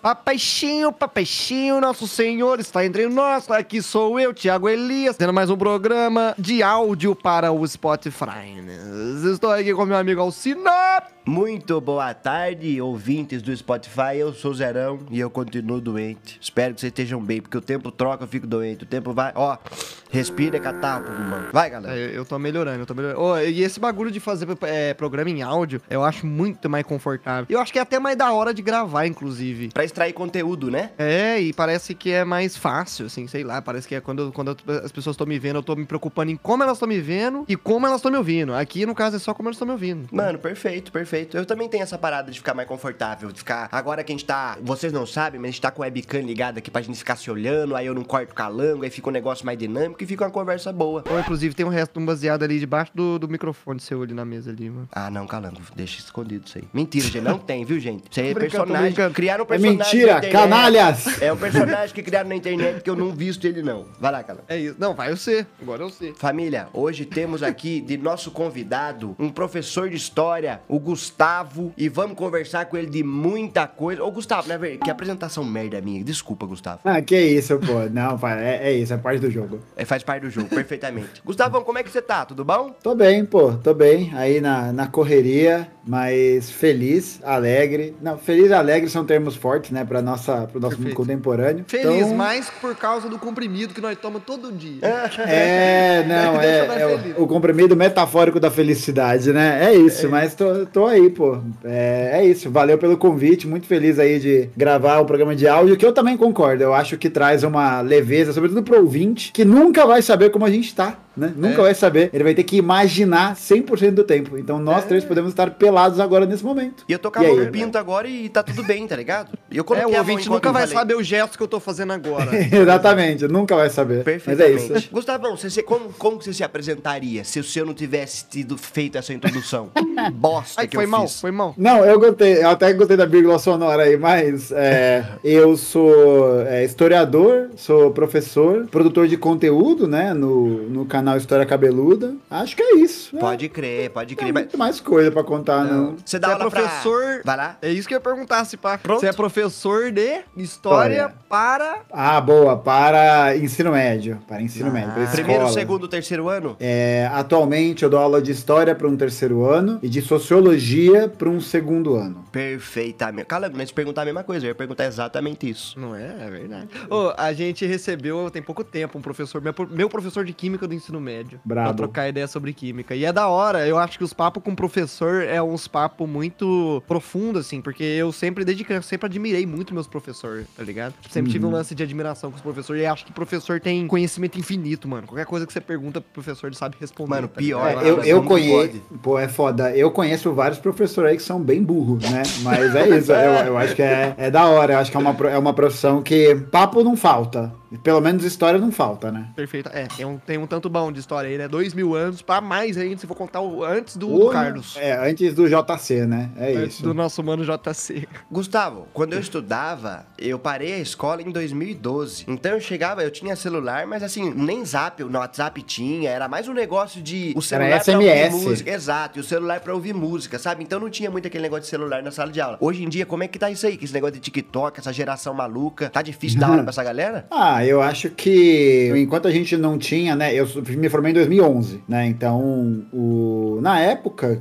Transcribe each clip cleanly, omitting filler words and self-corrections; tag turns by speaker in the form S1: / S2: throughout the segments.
S1: Papeixinho, nosso senhor está entre nós. Aqui sou eu, Thiago Elias, tendo mais um programa de áudio para o Spotify. Estou aqui com meu amigo Alcina.
S2: Muito boa tarde, ouvintes do Spotify. Eu sou o Zerão e eu continuo doente. Espero que vocês estejam bem, porque o tempo troca, eu fico doente. O tempo vai, ó, respira, catarro, mano. Vai, galera.
S1: Eu tô melhorando, E esse bagulho de fazer programa em áudio, eu acho muito mais confortável. Eu acho que é até mais da hora de gravar, inclusive.
S2: Pra extrair conteúdo, né?
S1: E parece que é mais fácil, assim, sei lá. Parece que é quando as pessoas estão me vendo, eu tô me preocupando em como elas estão me vendo e como elas estão me ouvindo. Aqui, no caso, é só como elas estão me ouvindo.
S2: Mano, perfeito. Eu também tenho essa parada de ficar mais confortável, de ficar... Agora que a gente tá... Vocês não sabem, mas a gente tá com a webcam ligada aqui pra gente ficar se olhando, aí eu não corto calango, aí fica um negócio mais dinâmico e fica uma conversa boa.
S1: Ou, inclusive, tem um resto de um baseado ali debaixo do microfone seu ali na mesa ali, mano.
S2: Ah, não, calango, deixa escondido isso aí. Mentira, gente, não tem, viu, gente? Isso aí é personagem. Criaram um
S3: É
S2: personagem
S3: mentira, canalhas!
S2: É um personagem que criaram na internet que eu não visto ele, não. Vai lá, calango.
S1: É isso. Não, vai eu ser. Agora eu sei.
S2: Família, hoje temos aqui de nosso convidado um professor de história, o Gustavo, e vamos conversar com ele de muita coisa. Ô, Gustavo, né, velho? Que apresentação merda minha. Desculpa, Gustavo.
S3: Ah, que isso, pô. Não, é isso, é parte do jogo.
S2: Faz parte do jogo, perfeitamente. Gustavão, como é que você tá? Tudo bom?
S3: Tô bem, pô, tô bem. Aí na correria, mas feliz, alegre. Não, feliz e alegre são termos fortes, né, pro nosso mundo contemporâneo.
S1: Feliz, mais por causa do comprimido que nós tomamos todo dia.
S3: O comprimido metafórico da felicidade, né? É isso, mas tô aí, pô. É isso, valeu pelo convite, muito feliz aí de gravar o programa de áudio, que eu também concordo, eu acho que traz uma leveza, sobretudo pro ouvinte, que nunca vai saber como a gente tá, né? Nunca vai saber, ele vai ter que imaginar 100% do tempo, então nós três podemos estar pelados agora nesse momento.
S2: E eu tô com a mão no pinto agora e tá tudo bem, tá ligado? E eu
S1: o ouvinte nunca vai saber o gesto que eu tô fazendo agora.
S3: Exatamente, nunca vai saber.
S2: Perfeitamente. Mas é isso. Gustavão, como você se apresentaria se o senhor não tivesse feito essa introdução? Bosta que eu fiz.
S1: Foi mal.
S3: Não, eu até gostei da vírgula sonora aí, mas eu sou historiador, sou professor, produtor de conteúdo, né, no canal História Cabeluda. Acho que é isso.
S2: Pode crer.
S3: Não tem muito mais coisa pra contar, não.
S2: Você dá aula
S1: professor...
S2: Vai lá.
S1: É isso que eu ia perguntar, se pá.
S2: Pronto.
S1: Você é professor de História para...
S3: Ah, boa, para ensino médio. Para ensino médio, para escola.
S2: Primeiro, segundo, terceiro ano?
S3: Atualmente eu dou aula de História para um terceiro ano e de Sociologia para um segundo ano.
S2: Perfeitamente. Calango, não te perguntar a mesma coisa, eu ia perguntar exatamente isso.
S1: Não é? É verdade. A gente recebeu, tem pouco tempo, um professor, meu professor de Química do ensino médio.
S3: Brabo.
S1: Pra trocar ideia sobre Química. E é da hora, eu acho que os papos com o professor é uns papos muito profundos, assim, porque eu sempre, desde criança, sempre admirei muito meus professores, tá ligado? Sempre tive um lance de admiração com os professores e acho que professor tem conhecimento infinito, mano. Qualquer coisa que você pergunta pro professor, ele sabe responder.
S2: Mano,
S1: tá
S2: pior.
S3: Eu conheço... Pô, é foda. Eu conheço vários professores aí que são bem burros, né? Mas é isso, eu acho que é da hora. Eu acho que é uma profissão que papo não falta. Pelo menos história não falta, né?
S1: Perfeito. Tem um tanto bom de história aí, né? 2000 anos, pra mais ainda, se for contar antes do Carlos.
S3: Antes do JC, né?
S1: Antes do nosso mano JC.
S2: Gustavo, quando eu estudava, eu parei a escola em 2012. Então eu tinha celular, mas assim, nem Zap, no WhatsApp tinha, era mais um negócio de o celular
S3: era
S2: pra
S3: SMS.
S2: ouvir música. Exato, e o celular pra ouvir música, sabe? Então não tinha muito aquele negócio de celular na sala de aula. Hoje em dia, como é que tá isso aí? Que esse negócio de TikTok, essa geração maluca, tá difícil dar aula pra essa galera?
S3: Eu acho que enquanto a gente não tinha, né? Eu me formei em 2011, né? Então, na época,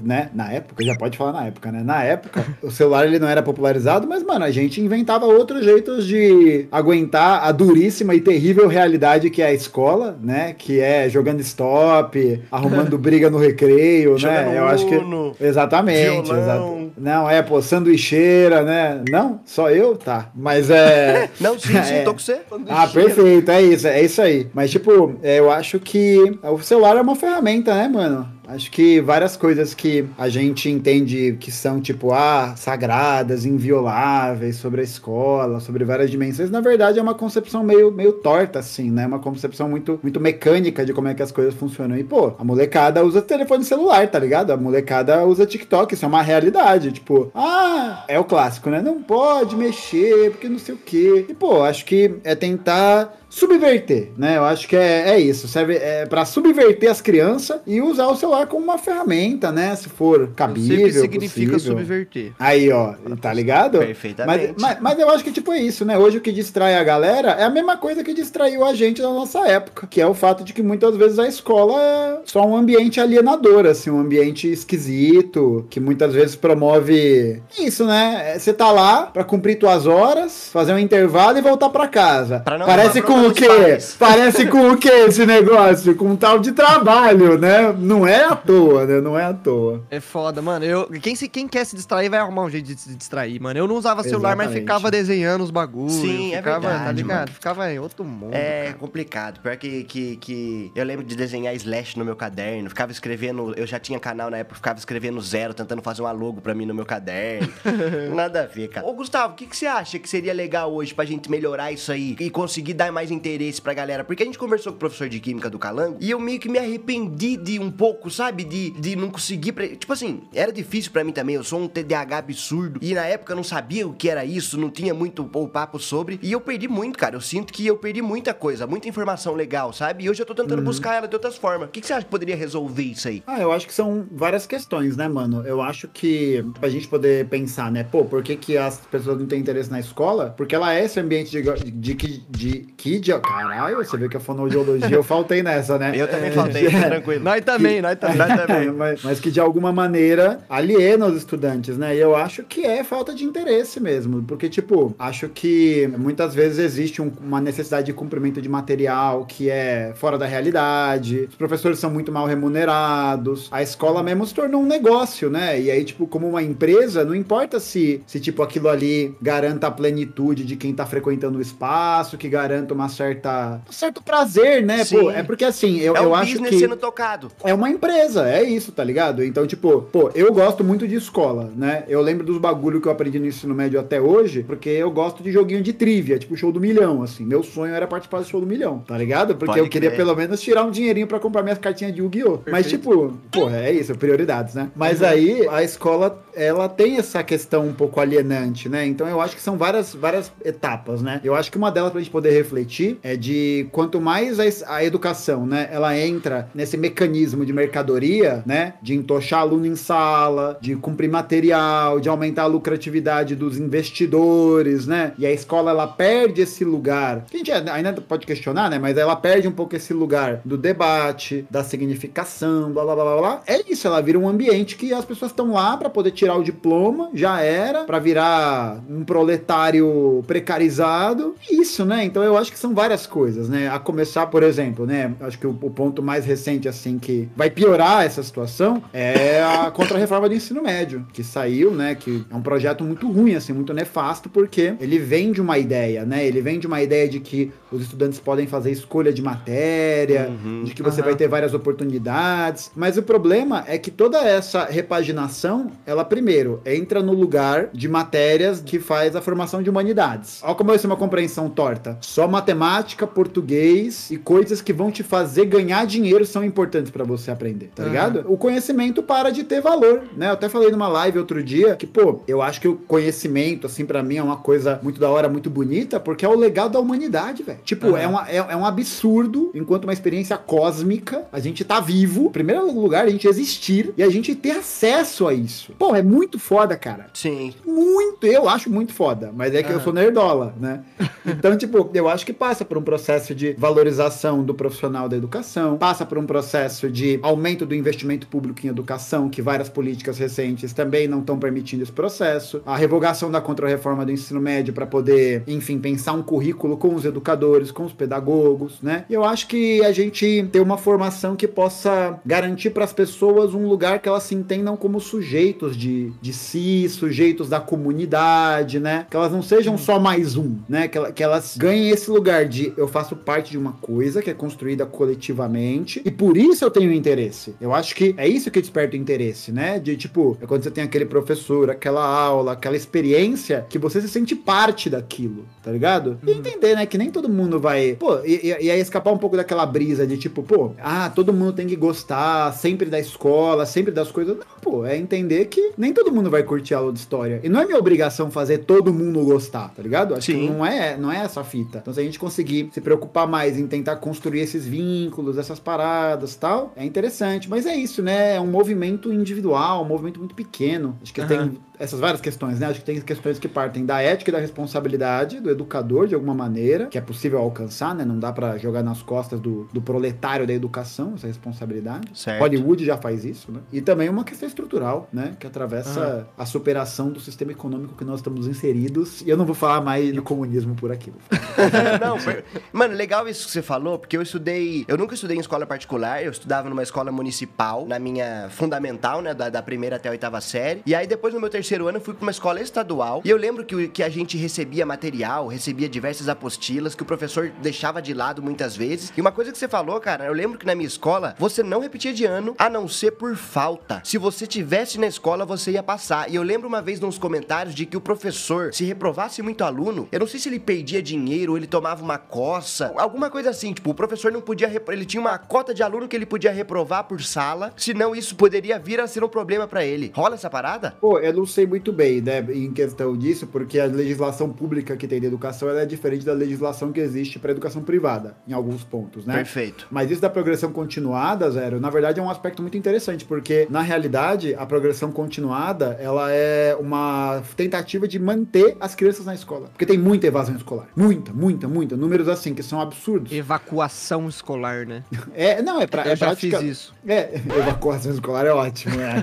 S3: já pode falar na época, né? Na época, o celular ele não era popularizado, mas, mano, a gente inventava outros jeitos de aguentar a duríssima e terrível realidade que é a escola, né? Que é jogando stop, arrumando briga no recreio, né? Eu acho que... Exatamente. Não, sanduicheira, né? Não? Só eu? Tá. Mas
S2: Não, sim, tô com você.
S3: Perfeito, é isso aí. Mas, tipo, eu acho que o celular é uma ferramenta, né, mano? Acho que várias coisas que a gente entende que são, tipo, sagradas, invioláveis, sobre a escola, sobre várias dimensões, na verdade é uma concepção meio torta, assim, né? Uma concepção muito, muito mecânica de como é que as coisas funcionam. E, pô, a molecada usa telefone celular, tá ligado? A molecada usa TikTok, isso é uma realidade. Tipo, é o clássico, né? Não pode mexer, porque não sei o quê. E, pô, acho que é tentar subverter, né? Eu acho que é isso. Serve pra subverter as crianças e usar o celular como uma ferramenta, né? Se for cabível,
S1: Eu sei o que significa
S3: possível.
S1: subverter.
S3: Aí, ó, tá ligado?
S2: Perfeitamente.
S3: Mas eu acho que, tipo, é isso, né? Hoje o que distrai a galera é a mesma coisa que distraiu a gente na nossa época, que é o fato de que muitas vezes a escola é só um ambiente alienador, assim, um ambiente esquisito, que muitas vezes promove isso, né? Você tá lá pra cumprir tuas horas, fazer um intervalo e voltar pra casa. Parece com o quê? Parece com o quê esse negócio? Com um tal de trabalho, né? Não é à toa, né? Não é à toa.
S1: É foda, mano. Quem quer se distrair vai arrumar um jeito de se distrair, mano. Eu não usava celular, mas ficava desenhando os bagulhos.
S2: Sim,
S1: ficava,
S2: é verdade,
S1: tá ligado?
S2: mano.
S1: Ficava em outro mundo.
S2: É
S1: cara.
S2: complicado. Pior que eu lembro de desenhar slash no meu caderno. Ficava escrevendo. Eu já tinha canal na época, ficava escrevendo zero, tentando fazer uma logo pra mim no meu caderno. Nada a ver, cara. Ô, Gustavo, o que você acha que seria legal hoje pra gente melhorar isso aí e conseguir dar mais interesse pra galera? Porque a gente conversou com o professor de química do Calango e eu meio que me arrependi de um pouco, sabe? De não conseguir. Tipo assim, era difícil pra mim também. Eu sou um TDAH absurdo e na época eu não sabia o que era isso, não tinha muito o papo sobre. E eu perdi muito, cara. Eu sinto que eu perdi muita coisa, muita informação legal, sabe? E hoje eu tô tentando buscar ela de outras formas. O que você acha que poderia resolver isso aí?
S3: Eu acho que são várias questões, né, mano? Eu acho que pra gente poder pensar, né, pô, por que as pessoas não têm interesse na escola? Porque ela é esse ambiente de caralho, você vê que a fonoaudiologia eu faltei nessa, né?
S2: Eu também faltei, fica tranquilo.
S1: Nós também.
S3: Mas que de alguma maneira aliena os estudantes, né? E eu acho que é falta de interesse mesmo. Porque, tipo, acho que muitas vezes existe uma necessidade de cumprimento de material que é fora da realidade. Os professores são muito mal remunerados. A escola mesmo se tornou um negócio, né? E aí, tipo, como uma empresa, não importa se tipo, aquilo ali garanta a plenitude de quem tá frequentando o espaço, que garanta um certo prazer, né?
S2: Sim.
S3: Pô, é porque assim, eu acho que
S2: sendo tocado.
S3: é uma empresa, é isso, tá ligado? Então, tipo, pô, eu gosto muito de escola, né? Eu lembro dos bagulho que eu aprendi no ensino médio até hoje, porque eu gosto de joguinho de trivia, tipo Show do Milhão, assim. Meu sonho era participar do Show do Milhão, tá ligado? Porque eu queria pelo menos tirar um dinheirinho pra comprar minhas cartinhas de Yu-Gi-Oh! Mas, tipo, porra, é isso, prioridades, né? Mas aí, a escola, ela tem essa questão um pouco alienante, né? Então, eu acho que são várias etapas, né? Eu acho que uma delas pra gente poder refletir é de quanto mais a educação, né, ela entra nesse mecanismo de mercadoria, né, de entochar aluno em sala, de cumprir material, de aumentar a lucratividade dos investidores, né, e a escola, ela perde esse lugar, que a gente ainda pode questionar, né, mas ela perde um pouco esse lugar do debate, da significação, blá, blá, blá, blá, blá. É isso, ela vira um ambiente que as pessoas estão lá pra poder tirar o diploma, já era, pra virar um proletário precarizado, isso, né, então eu acho que são várias coisas, né, a começar, por exemplo, né, acho que o ponto mais recente, assim, que vai piorar essa situação é a contra-reforma do ensino médio, que saiu, né, que é um projeto muito ruim, assim, muito nefasto, porque ele vem de uma ideia, né, ele vem de uma ideia de que os estudantes podem fazer escolha de matéria, de que você vai ter várias oportunidades, mas o problema é que toda essa repaginação, ela primeiro entra no lugar de matérias que faz a formação de humanidades. Olha como isso é uma compreensão torta. Só matemática, português e coisas que vão te fazer ganhar dinheiro são importantes pra você aprender, tá ligado? O conhecimento para de ter valor, né? Eu até falei numa live outro dia que, pô, eu acho que o conhecimento, assim, pra mim é uma coisa muito da hora, muito bonita, porque é o legado da humanidade, velho. Tipo, é um absurdo, enquanto uma experiência cósmica, a gente tá vivo, em primeiro lugar, a gente existir e a gente ter acesso a isso. Pô, é muito foda, cara.
S2: Sim.
S3: Muito, eu acho muito foda, mas é que eu sou nerdola, né? Então, tipo, eu acho que passa por um processo de valorização do profissional da educação, passa por um processo de aumento do investimento público em educação, que várias políticas recentes também não estão permitindo esse processo, a revogação da contra-reforma do ensino médio para poder, enfim, pensar um currículo com os educadores, com os pedagogos, né? E eu acho que a gente tem uma formação que possa garantir para as pessoas um lugar que elas se entendam como sujeitos de si, sujeitos da comunidade, né? Que elas não sejam só mais um, né? Que elas ganhem esse lugar de eu faço parte de uma coisa que é construída coletivamente e por isso eu tenho interesse. Eu acho que é isso que desperta o interesse, né? De tipo, é quando você tem aquele professor, aquela aula, aquela experiência que você se sente parte daquilo, tá ligado? E entender, né? Que nem todo mundo vai... Pô, e aí escapar um pouco daquela brisa de tipo, pô, todo mundo tem que gostar sempre da escola, sempre das coisas. Não, pô, é entender que nem todo mundo vai curtir a aula de história. E não é minha obrigação fazer todo mundo gostar, tá ligado? Acho que não é essa a fita. Então se a gente conseguir se preocupar mais em tentar construir esses vínculos, essas paradas e tal, é interessante. Mas é isso, né? É um movimento individual, um movimento muito pequeno. Acho que tem essas várias questões, né? Acho que tem questões que partem da ética e da responsabilidade do educador, de alguma maneira, que é possível alcançar, né? Não dá pra jogar nas costas do proletário da educação, essa responsabilidade.
S2: Certo.
S3: Hollywood já faz isso, né? E também uma questão estrutural, né? Que atravessa a superação do sistema econômico que nós estamos inseridos. E eu não vou falar mais de comunismo por aqui.
S2: Não, mano, legal isso que você falou, porque eu nunca estudei em escola particular, eu estudava numa escola municipal, na minha fundamental, né, da primeira até a oitava série, e aí depois no meu terceiro ano eu fui pra uma escola estadual, e eu lembro que a gente recebia material, recebia diversas apostilas, que o professor deixava de lado muitas vezes, e uma coisa que você falou, cara, eu lembro que na minha escola, você não repetia de ano, a não ser por falta. Se você tivesse na escola, você ia passar, e eu lembro uma vez nos comentários de que o professor, se reprovasse muito aluno, eu não sei se ele perdia dinheiro, ou ele tomava uma coça, alguma coisa assim, tipo, o professor não podia, ele tinha uma cota de aluno que ele podia reprovar por sala, senão isso poderia vir a ser um problema pra ele. Rola essa parada?
S3: Pô, eu não sei muito bem, né, em questão disso, porque a legislação pública que tem de educação, ela é diferente da legislação que existe para educação privada, em alguns pontos, né?
S2: Perfeito.
S3: Mas isso da progressão continuada, Zero, na verdade é um aspecto muito interessante, porque, na realidade, a progressão continuada, ela é uma tentativa de manter as crianças na escola. Porque tem muita evasão escolar. Muita. Números assim, que são absurdos.
S1: Evacuação escolar, né?
S3: Não, é pra...
S1: Eu já fiz isso.
S3: Evacuação escolar é ótimo, né?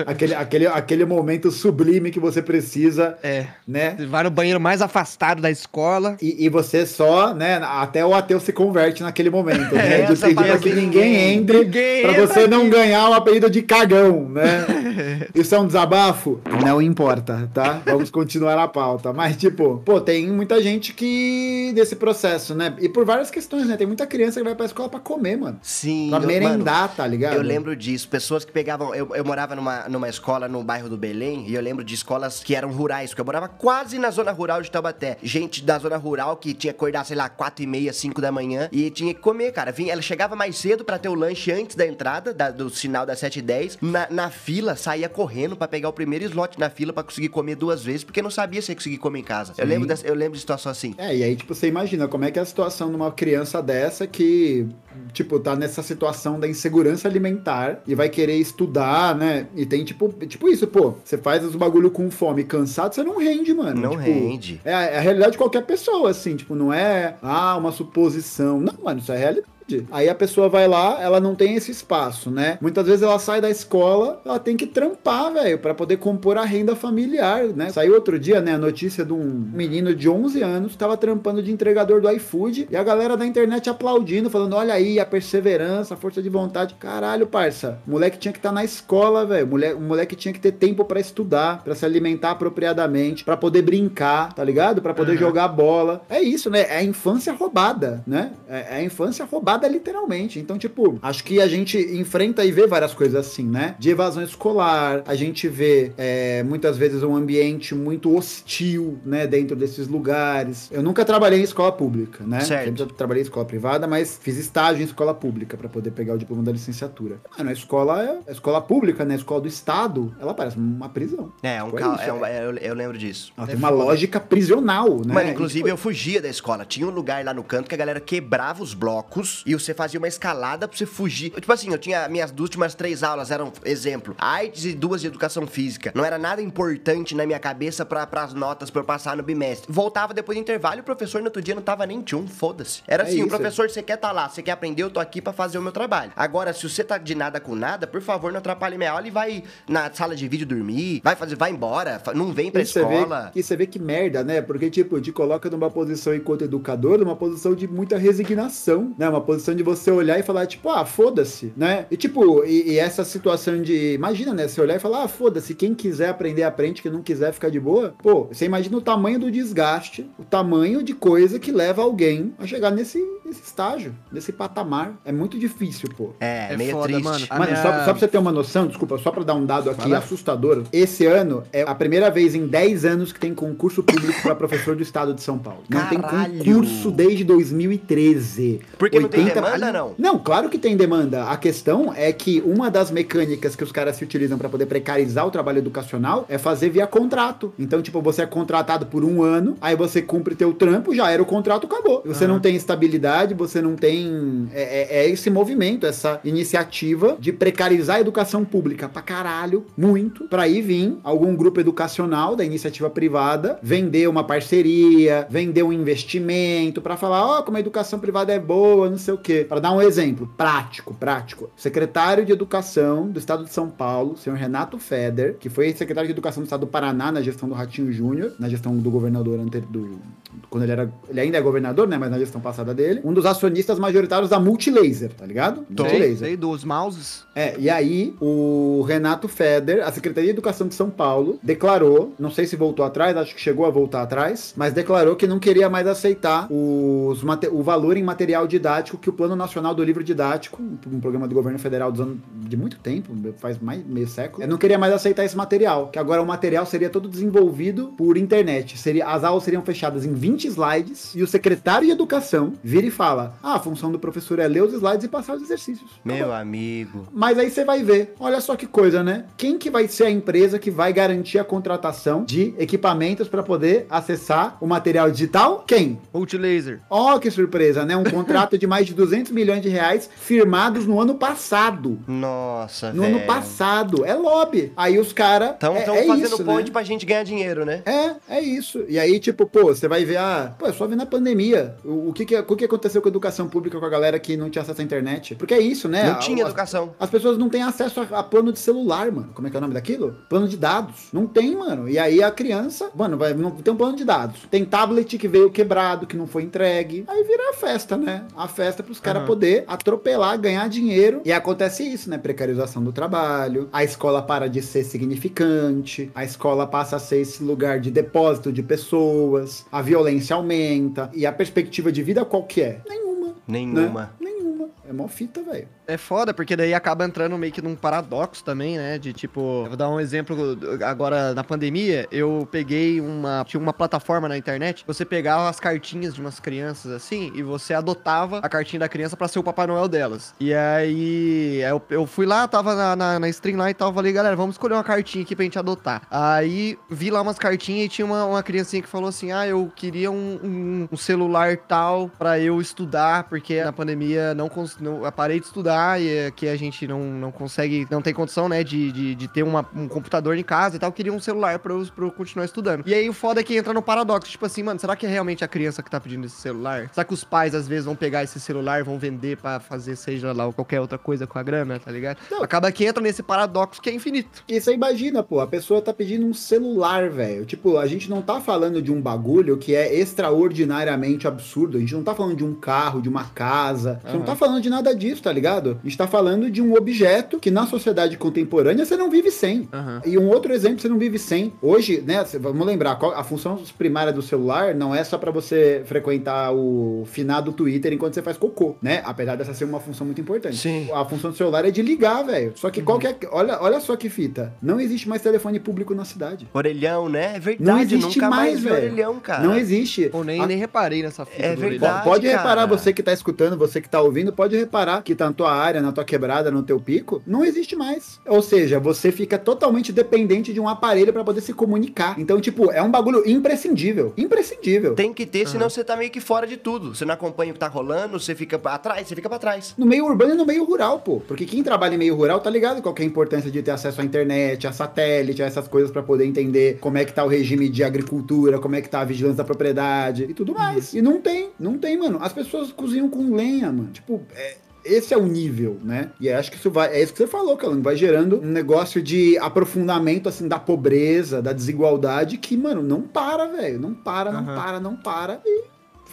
S3: aquele momento sublime que você precisa, né?
S1: Você vai no banheiro mais afastado da escola.
S3: E você só, né? Até o ateu se converte naquele momento, né? De pedir pra que ninguém entre, pra você não ganhar o apelido de cagão, né? Isso é um desabafo? Não importa, tá? Vamos continuar a pauta. Mas, tipo, pô, tem muita gente que... desse processo, né? E por várias questões, né? Tem muita criança que vai pra escola pra comer, mano.
S2: Sim.
S3: Pra merendar, tá ligado?
S2: Eu lembro disso. Pessoas que pegavam... Eu morava numa escola no bairro do Belém, e eu lembro de escolas que eram rurais, porque eu morava quase na zona rural de Taubaté. Gente da zona rural que tinha que acordar, sei lá, 4h30, 5 da manhã, e tinha que comer, cara. Ela chegava mais cedo pra ter o lanche antes da entrada, do sinal das 7h10. Na fila, saía correndo pra pegar o primeiro slot na fila pra conseguir comer 2 vezes, porque não sabia se ia conseguir comer em casa. Eu lembro de situação assim.
S3: E aí, tipo, você imagina como é que é a situação de uma criança dessa que, tipo, tá nessa situação da insegurança alimentar e vai querer estudar, né? E tem, tipo isso, pô. Você faz os bagulho com fome e cansado, você não rende, mano.
S2: Não rende.
S3: É a realidade de qualquer pessoa, assim. Tipo, não é, uma suposição. Não, mano, isso é realidade. Aí a pessoa vai lá, ela não tem esse espaço, né? Muitas vezes ela sai da escola, ela tem que trampar, velho, pra poder compor a renda familiar, né? Saiu outro dia, né, a notícia de um menino de 11 anos, tava trampando de entregador do iFood, e a galera da internet aplaudindo, falando, olha aí, a perseverança, a força de vontade. Caralho, parça, o moleque tinha que estar na escola, velho. O moleque tinha que ter tempo pra estudar, pra se alimentar apropriadamente, pra poder brincar, tá ligado? Pra poder jogar bola. É isso, né? É a infância roubada, né? É a infância roubada literalmente. Então, tipo, acho que a gente enfrenta e vê várias coisas assim, né? De evasão escolar, a gente vê muitas vezes um ambiente muito hostil, né? Dentro desses lugares. Eu nunca trabalhei em escola pública, né?
S2: Certo.
S3: Sempre trabalhei em escola privada, mas fiz estágio em escola pública pra poder pegar o diploma da licenciatura. Mano, a escola pública, né? A escola do estado, ela parece uma prisão.
S2: Eu lembro disso.
S3: Ela tem uma lógica prisional, né?
S2: Mano, inclusive eu fugia da escola. Tinha um lugar lá no canto que a galera quebrava os blocos e você fazia uma escalada pra você fugir. Tipo assim, eu tinha minhas últimas 3 aulas, eram, exemplo, artes e 2 de educação física. Não era nada importante na minha cabeça pras notas pra eu passar no bimestre. Voltava depois do intervalo e o professor no outro dia não tava nem tchum, foda-se. Era assim, o professor, você quer tá lá, você quer aprender, eu tô aqui pra fazer o meu trabalho. Agora, se você tá de nada com nada, por favor, não atrapalhe minha aula e vai na sala de vídeo dormir, vai embora, não vem pra escola.
S3: Você vê que merda, né? Porque, tipo, te coloca numa posição enquanto educador, numa posição de muita resignação, né? Uma posição de você olhar e falar, tipo, foda-se, né? E, tipo, e essa situação de... Imagina, né? Você olhar e falar, foda-se, quem quiser aprender, aprende, quem não quiser ficar de boa. Pô, você imagina o tamanho do desgaste, o tamanho de coisa que leva alguém a chegar nesse nesse estágio, nesse patamar. É muito difícil, pô.
S2: É,
S1: É
S2: meio
S1: foda,
S2: triste.
S1: mano.
S3: Mano, só pra você ter uma noção, desculpa, só pra dar um dado aqui assustador. Esse ano é a primeira vez em 10 anos que tem concurso público pra professor do estado de São Paulo. Não
S2: Caralho.
S3: tem concurso desde 2013.
S2: Porque não tem demanda, não?
S3: Não, claro que tem demanda. A questão é que uma das mecânicas que os caras se utilizam pra poder precarizar o trabalho educacional é fazer via contrato. Então, tipo, você é contratado por um ano, aí você cumpre teu trampo, já era o contrato, acabou. Você não tem estabilidade, você não tem... É esse movimento, essa iniciativa de precarizar a educação pública pra caralho, muito, pra aí vir algum grupo educacional da iniciativa privada, vender uma parceria, vender um investimento, pra falar, ó, como a educação privada é boa, não sei o quê. Pra dar um exemplo prático. Secretário de Educação do Estado de São Paulo, senhor Renato Feder, que foi secretário de Educação do Estado do Paraná na gestão do Ratinho Júnior, na gestão do governador quando ele ainda é governador, né, mas na gestão passada dele, um dos acionistas majoritários da Multilaser, tá ligado?
S1: Sei, dos mouses.
S3: E aí o Renato Feder, a Secretaria de Educação de São Paulo, declarou, não sei se voltou atrás, acho que chegou a voltar atrás, mas declarou que não queria mais aceitar o valor em material didático que o Plano Nacional do Livro Didático, um programa do governo federal de muito tempo, faz mais meio século, não queria mais aceitar esse material, que agora o material seria todo desenvolvido por internet. As aulas seriam fechadas em 20 slides e o secretário de Educação vira e fala, a função do professor é ler os slides e passar os exercícios.
S2: Meu amigo.
S3: Mas aí você vai ver, olha só que coisa, né? Quem que vai ser a empresa que vai garantir a contratação de equipamentos para poder acessar o material digital? Quem?
S1: Multilaser.
S3: Ó, que surpresa, né? Um contrato de mais de 200 milhões de reais firmados no ano passado.
S2: Nossa,
S3: No
S2: velho.
S3: ano passado. É lobby. Aí os caras...
S2: Estão fazendo
S3: isso,
S2: ponte
S3: né?
S2: pra gente ganhar dinheiro, né?
S3: É isso. E aí, tipo, você vai ver, é só ver na pandemia. O que aconteceu com a educação pública, com a galera que não tinha acesso à internet? Porque é isso, né?
S2: Não tinha educação.
S3: As pessoas não têm acesso a plano de celular, mano. Como é que é o nome daquilo? Plano de dados. Não tem, mano. E aí a criança, mano, não tem um plano de dados. Tem tablet que veio quebrado, que não foi entregue. Aí vira a festa, né? A festa pros caras poder atropelar, ganhar dinheiro. E acontece isso, né? Precarização do trabalho. A escola para de ser significante. A escola passa a ser esse lugar de depósito de pessoas. A violência aumenta. E a perspectiva de vida qual que é? Nenhuma.
S2: Nenhuma.
S3: Né? É mó fita, velho.
S1: É foda, porque daí acaba entrando meio que num paradoxo também, né? De tipo, eu vou dar um exemplo agora na pandemia, eu peguei tinha uma plataforma na internet, você pegava as cartinhas de umas crianças assim, e você adotava a cartinha da criança pra ser o Papai Noel delas. E aí, eu fui lá, tava na stream lá e tal, falei, galera, vamos escolher uma cartinha aqui pra gente adotar. Aí, vi lá umas cartinhas e tinha uma criancinha que falou assim, eu queria um celular tal pra eu estudar, porque na pandemia eu parei de estudar e que a gente não consegue, não tem condição, né, de ter um computador em casa e tal, eu queria um celular pra eu continuar estudando. E aí o foda é que entra no paradoxo, tipo assim, mano, será que é realmente a criança que tá pedindo esse celular? Será que os pais, às vezes, vão pegar esse celular, vão vender pra fazer, seja lá, qualquer outra coisa com a grana, tá ligado? Não. Acaba que entra nesse paradoxo que é infinito.
S3: E você imagina, pô, a pessoa tá pedindo um celular, velho. Tipo, a gente não tá falando de um bagulho que é extraordinariamente absurdo, a gente não tá falando de um carro, de uma casa, a gente não tá falando de nada disso, tá ligado? A gente tá falando de um objeto que na sociedade contemporânea você não vive sem. E um outro exemplo, você não vive sem. Hoje, né, vamos lembrar, a função primária do celular não é só pra você frequentar o finado Twitter enquanto você faz cocô, né? Apesar dessa ser uma função muito importante.
S2: Sim.
S3: A função do celular é de ligar, velho. Só que qual que é... Olha só que fita. Não existe mais telefone público na cidade.
S2: Orelhão, né? É verdade.
S3: Não existe
S2: nunca mais
S3: velho.
S2: Orelhão, cara.
S3: Não existe.
S1: Ou nem reparei nessa fita
S2: É
S1: do orelhão.
S2: verdade.
S3: Pode reparar,
S2: cara.
S3: você que tá escutando, você que tá ouvindo, pode reparar que tá na tua área, na tua quebrada, no teu pico, não existe mais. Ou seja, você fica totalmente dependente de um aparelho pra poder se comunicar. Então, tipo, é um bagulho imprescindível. Imprescindível.
S2: Tem que ter, senão você tá meio que fora de tudo. Você não acompanha o que tá rolando, você fica pra trás.
S3: No meio urbano e no meio rural, pô. Porque quem trabalha em meio rural tá ligado qual que é a importância de ter acesso à internet, a satélite, a essas coisas pra poder entender como é que tá o regime de agricultura, como é que tá a vigilância da propriedade e tudo mais. E não tem, mano. As pessoas cozinham com lenha, mano. Tipo, esse é o nível, né? E acho que é isso que você falou, Calango, vai gerando um negócio de aprofundamento, assim, da pobreza, da desigualdade, que, mano, não para, velho. Não para. E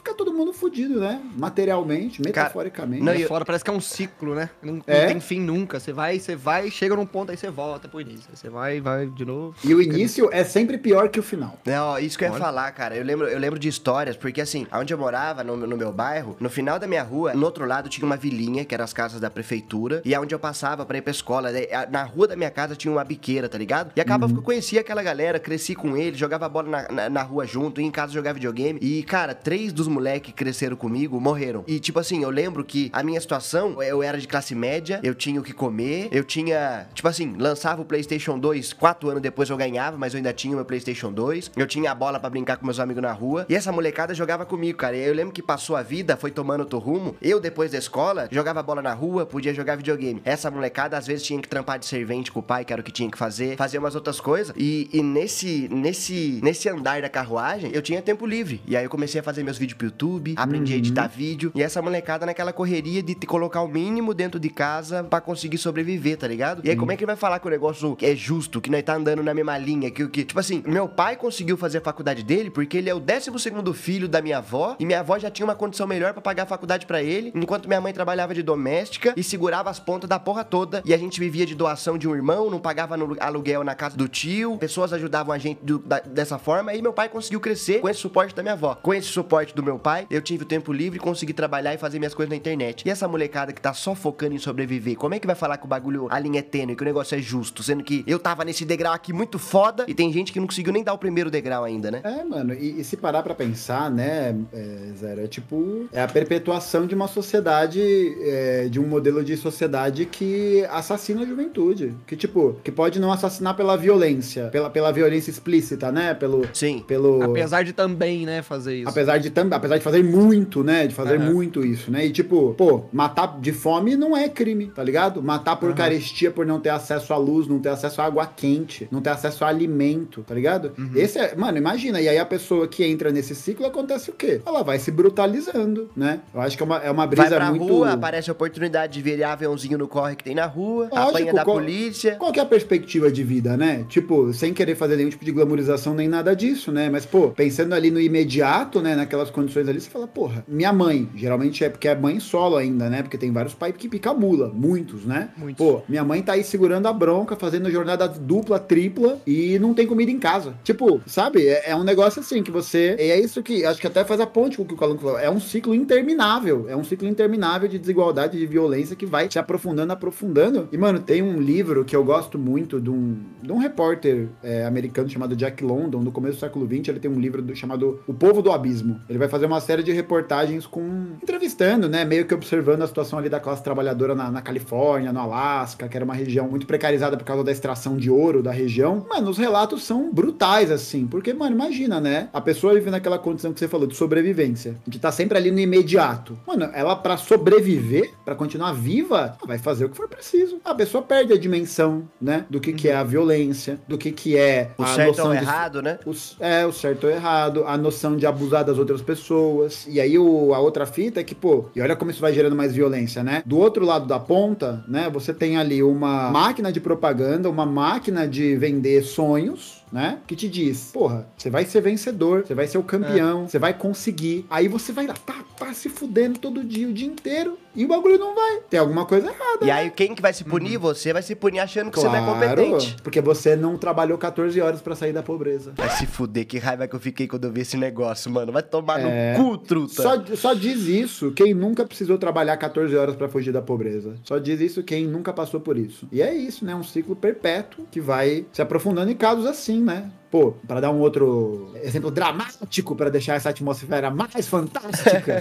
S3: fica todo mundo fudido, né? Materialmente, metaforicamente.
S1: Não, e fora parece que é um ciclo, né? Não tem fim nunca. Você vai, chega num ponto, aí você volta pro início. Aí você vai de novo.
S3: E o início é sempre pior que o final.
S2: Não, isso que eu ia falar, cara. Eu lembro de histórias, porque assim, onde eu morava, no meu bairro, no final da minha rua, no outro lado tinha uma vilinha, que eram as casas da prefeitura, e onde eu passava pra ir pra escola, na rua da minha casa tinha uma biqueira, tá ligado? E acaba que eu conhecia aquela galera, cresci com eles, jogava bola na rua junto, ia em casa jogar videogame. E, cara, 3 dos moleques que cresceram comigo morreram. E, tipo assim, eu lembro que a minha situação, eu era de classe média, eu tinha o que comer, eu tinha, tipo assim, lançava o PlayStation 2, 4 anos depois eu ganhava, mas eu ainda tinha o meu PlayStation 2, eu tinha a bola pra brincar com meus amigos na rua, e essa molecada jogava comigo, cara. E eu lembro que passou a vida, foi tomando outro rumo, eu depois da escola, jogava bola na rua, podia jogar videogame. Essa molecada, às vezes, tinha que trampar de servente com o pai, que era o que tinha que fazer umas outras coisas, e nesse andar da carruagem, eu tinha tempo livre, e aí eu comecei a fazer meus vídeos pro YouTube, aprendi a editar vídeo, e essa molecada naquela correria de colocar o mínimo dentro de casa pra conseguir sobreviver, tá ligado? E aí como é que ele vai falar que o negócio é justo, que nós tá andando na mesma linha, que tipo assim, meu pai conseguiu fazer a faculdade dele porque ele é o 12º filho da minha avó, e minha avó já tinha uma condição melhor pra pagar a faculdade pra ele, enquanto minha mãe trabalhava de doméstica e segurava as pontas da porra toda, e a gente vivia de doação de um irmão, não pagava aluguel na casa do tio, pessoas ajudavam a gente dessa forma, e meu pai conseguiu crescer com esse suporte da minha avó. Com esse suporte do meu pai, eu tive o tempo livre, consegui trabalhar e fazer minhas coisas na internet. E essa molecada que tá só focando em sobreviver, como é que vai falar que o bagulho, a linha é tênue, que o negócio é justo, sendo que eu tava nesse degrau aqui muito foda, e tem gente que não conseguiu nem dar o primeiro degrau ainda, né?
S3: Mano, e se parar pra pensar, né, Zero, é tipo, é a perpetuação de uma sociedade, de um modelo de sociedade que assassina a juventude. Que, tipo, que pode não assassinar pela violência, pela violência explícita, né?
S2: Sim.
S1: Apesar de também, né, fazer isso.
S3: Apesar de fazer muito, né? De fazer muito isso, né? E tipo, pô, matar de fome não é crime, tá ligado? Matar por carestia, por não ter acesso à luz, não ter acesso à água quente, não ter acesso a alimento, tá ligado? Esse é, mano, imagina, e aí a pessoa que entra nesse ciclo, acontece o quê? Ela vai se brutalizando, né? Eu acho que é uma brisa
S2: vai pra
S3: muito...
S2: rua, aparece a oportunidade de virar aviãozinho no corre que tem na rua,
S3: Lógico,
S2: apanha da polícia.
S3: Qual que é a perspectiva de vida, né? Tipo, sem querer fazer nenhum tipo de glamorização nem nada disso, né? Mas, pô, pensando ali no imediato, né? Naquelas condições ali, você fala, porra, minha mãe, geralmente é porque é mãe solo ainda, né? Porque tem vários pais que pica mula, muitos, né?
S1: Muitos.
S3: Pô, minha mãe tá aí segurando a bronca, fazendo jornada dupla, tripla e não tem comida em casa. Tipo, sabe? É um negócio assim que você... E é isso que, acho que até faz a ponte com o que o Calango falou. É um ciclo interminável. É um ciclo interminável de desigualdade, de violência que vai se aprofundando. E, mano, tem um livro que eu gosto muito de um repórter americano chamado Jack London, no começo do século XX, ele tem um livro chamado O Povo do Abismo. Ele vai fazer uma série de reportagens entrevistando, né, meio que observando a situação ali da classe trabalhadora na Califórnia, no Alasca, que era uma região muito precarizada por causa da extração de ouro da região. Mano, os relatos são brutais, assim, porque, mano, imagina, né, a pessoa vive naquela condição que você falou, de sobrevivência, de tá sempre ali no imediato. Mano, ela pra sobreviver, pra continuar viva, vai fazer o que for preciso. A pessoa perde a dimensão, né, do que é a violência, do que é
S2: o
S3: a
S2: certo
S3: noção
S2: ou
S3: de...
S2: errado, né?
S3: O certo ou errado, a noção de abusar das outras pessoas. E aí a outra fita é que, pô, e olha como isso vai gerando mais violência, né? Do outro lado da ponta, né, você tem ali uma máquina de propaganda, uma máquina de vender sonhos, né? Que te diz, porra, você vai ser vencedor, você vai ser o campeão, você vai conseguir. Aí você vai lá, tá se fudendo todo dia, o dia inteiro, e o bagulho não vai. Tem alguma coisa errada,
S2: E
S3: né?
S2: aí quem que vai se punir? Você vai se punir achando que
S3: Claro,
S2: você não é competente.
S3: porque você não trabalhou 14 horas pra sair da pobreza.
S2: Vai se fuder, que raiva que eu fiquei quando eu vi esse negócio, mano. Vai tomar no cu, truta.
S3: Só diz isso quem nunca precisou trabalhar 14 horas pra fugir da pobreza. Só diz isso quem nunca passou por isso. E é isso, né? Um ciclo perpétuo que vai se aprofundando em casos assim, né? Pô, pra dar um outro exemplo dramático pra deixar essa atmosfera mais fantástica,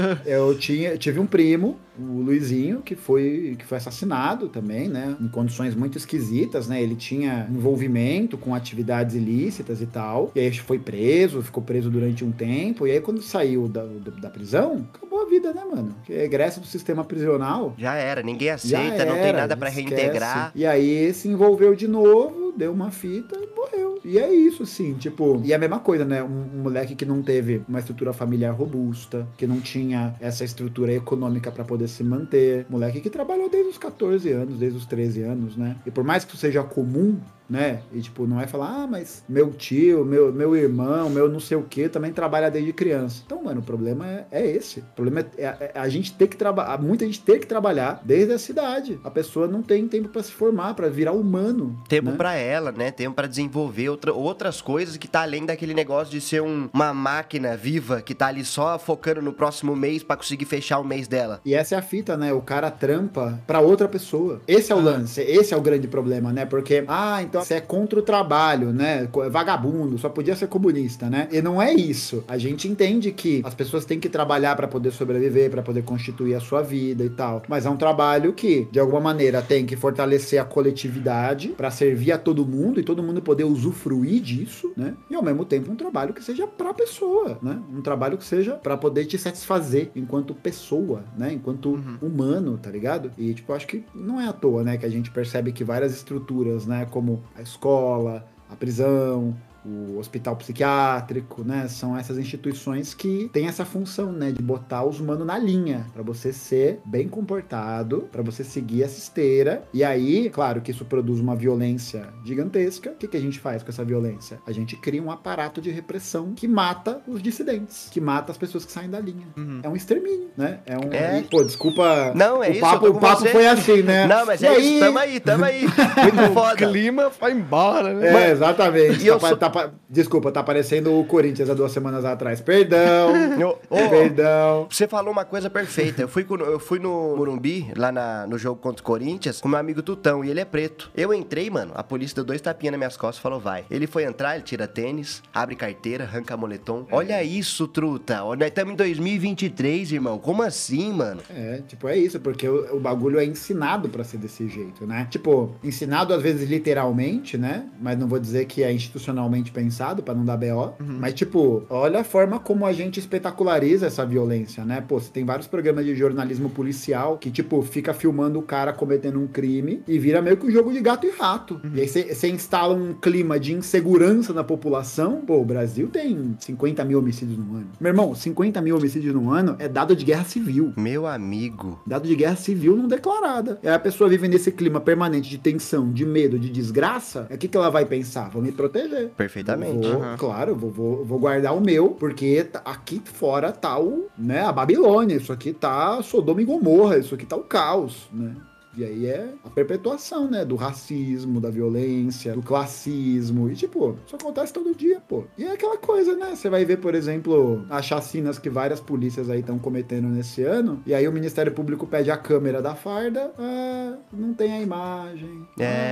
S3: eu tive um primo, o Luizinho, que foi assassinado também, né? Em condições muito esquisitas, né? Ele tinha envolvimento com atividades ilícitas e tal. E aí ficou preso durante um tempo. E aí quando saiu da prisão, acabou a vida, né, mano? Porque egresso do sistema prisional.
S2: Já era, ninguém aceita, não tem nada pra reintegrar.
S3: E aí se envolveu de novo, deu uma fita e morreu. E é isso, assim, tipo... E é a mesma coisa, né? Um moleque que não teve uma estrutura familiar robusta, que não tinha essa estrutura econômica pra poder se manter. Moleque que trabalhou desde os 14 anos, desde os 13 anos, né? E por mais que isso seja comum, né? E, tipo, não é falar, mas meu tio, meu irmão, meu não sei o que, também trabalha desde criança. Então, mano, o problema é esse. O problema é a gente ter que trabalhar, muita gente ter que trabalhar desde a cidade. A pessoa não tem tempo pra se formar, pra virar humano.
S2: Tempo
S3: né?
S2: pra ela, né? Tempo pra desenvolver outras coisas que tá além daquele negócio de ser uma máquina viva que tá ali só focando no próximo mês pra conseguir fechar o mês dela.
S3: E essa é a fita, né? O cara trampa pra outra pessoa. Esse é o lance, esse é o grande problema, né? Porque, então você é contra o trabalho, né? Vagabundo, só podia ser comunista, né? E não é isso. A gente entende que as pessoas têm que trabalhar pra poder sobreviver, pra poder constituir a sua vida e tal. Mas é um trabalho que, de alguma maneira, tem que fortalecer a coletividade pra servir a todo mundo e todo mundo poder usufruir disso, né? E ao mesmo tempo um trabalho que seja pra pessoa, né? Um trabalho que seja pra poder te satisfazer enquanto pessoa, né? Enquanto humano, tá ligado? E, tipo, acho que não é à toa, né? Que a gente percebe que várias estruturas, né? Como a escola, a prisão, o hospital psiquiátrico, né? São essas instituições que têm essa função, né? De botar os humanos na linha, pra você ser bem comportado, pra você seguir essa esteira. E aí, claro que isso produz uma violência gigantesca. O que a gente faz com essa violência? A gente cria um aparato de repressão que mata os dissidentes, que mata as pessoas que saem da linha. É um extermínio, né? E, pô, desculpa.
S2: Não, é
S3: o
S2: isso.
S3: papo, o papo foi assim, né?
S2: Não, mas isso. Tamo aí. Muito foda.
S1: O clima foi embora, né?
S3: Exatamente.
S2: E
S3: Desculpa, tá parecendo o Corinthians há 2 semanas atrás. Perdão. Perdão.
S2: Você falou uma coisa perfeita. Eu fui no Morumbi, lá no jogo contra o Corinthians, com meu amigo Tutão, e ele é preto. Eu entrei, mano, a polícia deu 2 tapinhas nas minhas costas e falou, vai. Ele foi entrar, ele tira tênis, abre carteira, arranca moletom. Olha isso, truta. Nós estamos em 2023, irmão. Como assim, mano?
S3: É isso, porque o bagulho é ensinado pra ser desse jeito, né? Tipo, ensinado às vezes literalmente, né? Mas não vou dizer que é institucionalmente pensado pra não dar BO, mas tipo, olha a forma como a gente espetaculariza essa violência, né? Pô, você tem vários programas de jornalismo policial que, tipo, fica filmando o cara cometendo um crime e vira meio que um jogo de gato e rato. E aí você instala um clima de insegurança na população. Pô, o Brasil tem 50 mil homicídios no ano. Meu irmão, 50 mil homicídios no ano é dado de guerra civil.
S2: Meu amigo.
S3: Dado de guerra civil não declarada. E aí a pessoa vive nesse clima permanente de tensão, de medo, de desgraça. O que ela vai pensar? Vou me proteger.
S2: Perfeitamente.
S3: Claro, vou guardar o meu, porque aqui fora tá a Babilônia, isso aqui tá Sodoma e Gomorra, isso aqui tá o caos, né? E aí é a perpetuação, né? Do racismo, da violência, do classismo. E, tipo, isso acontece todo dia, pô. E é aquela coisa, né? Você vai ver, por exemplo, as chacinas que várias polícias aí estão cometendo nesse ano. E aí o Ministério Público pede a câmera da farda. Não tem a imagem.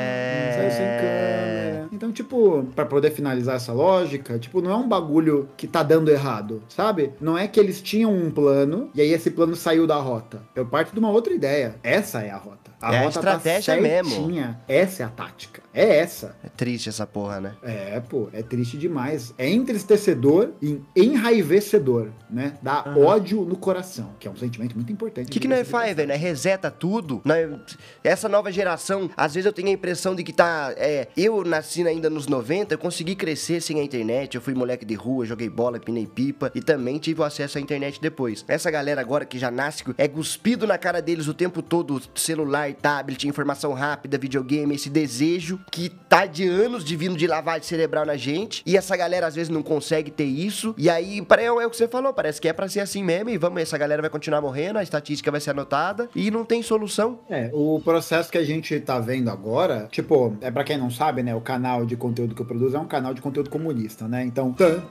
S3: Saiu sem câmera. Então, tipo, pra poder finalizar essa lógica, tipo, não é um bagulho que tá dando errado, sabe? Não é que eles tinham um plano e aí esse plano saiu da rota. Eu parto de uma outra ideia. Essa é a rota. A rota
S2: estratégia
S3: tá
S2: mesmo.
S3: Essa é a tática. É essa.
S2: É triste essa porra, né?
S3: Pô, é triste demais. É entristecedor e enraivecedor, né? Dá ódio no coração, que é um sentimento muito importante.
S2: O que nós faz, velho? Nós reseta tudo. Essa nova geração, às vezes eu tenho a impressão de que tá... eu nasci ainda nos 90, eu consegui crescer sem a internet, eu fui moleque de rua, joguei bola, pinei pipa e também tive acesso à internet depois. Essa galera agora que já nasce, é cuspido na cara deles o tempo todo, celular, tablet, informação rápida, videogame, esse desejo que tá de anos de vindo de lavagem cerebral na gente, e essa galera às vezes não consegue ter isso, e aí é o que você falou, parece que é pra ser assim mesmo, e essa galera vai continuar morrendo, a estatística vai ser anotada, e não tem solução.
S3: O processo que a gente tá vendo agora, tipo, pra quem não sabe, né, o canal de conteúdo que eu produzo é um canal de conteúdo comunista, né, então,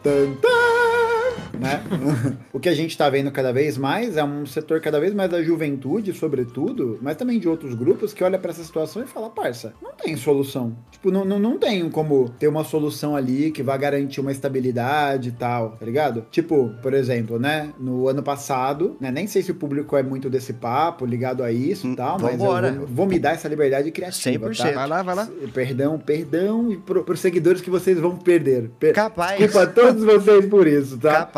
S3: né? O que a gente tá vendo cada vez mais é um setor cada vez mais da juventude, sobretudo, mas também de outros grupos que olha pra essa situação e fala, parça, não tem solução. Tipo, não tem como ter uma solução ali que vai garantir uma estabilidade e tal, tá ligado? Tipo, por exemplo, né, no ano passado, né, nem sei se o público é muito desse papo, ligado a isso e tal, mas eu vou me dar essa liberdade criativa,
S2: 100%.
S3: Tá?
S1: Vai lá.
S3: Perdão, e pros seguidores que vocês vão perder.
S2: Capaz.
S3: Desculpa a todos vocês por isso, tá?
S2: Capaz.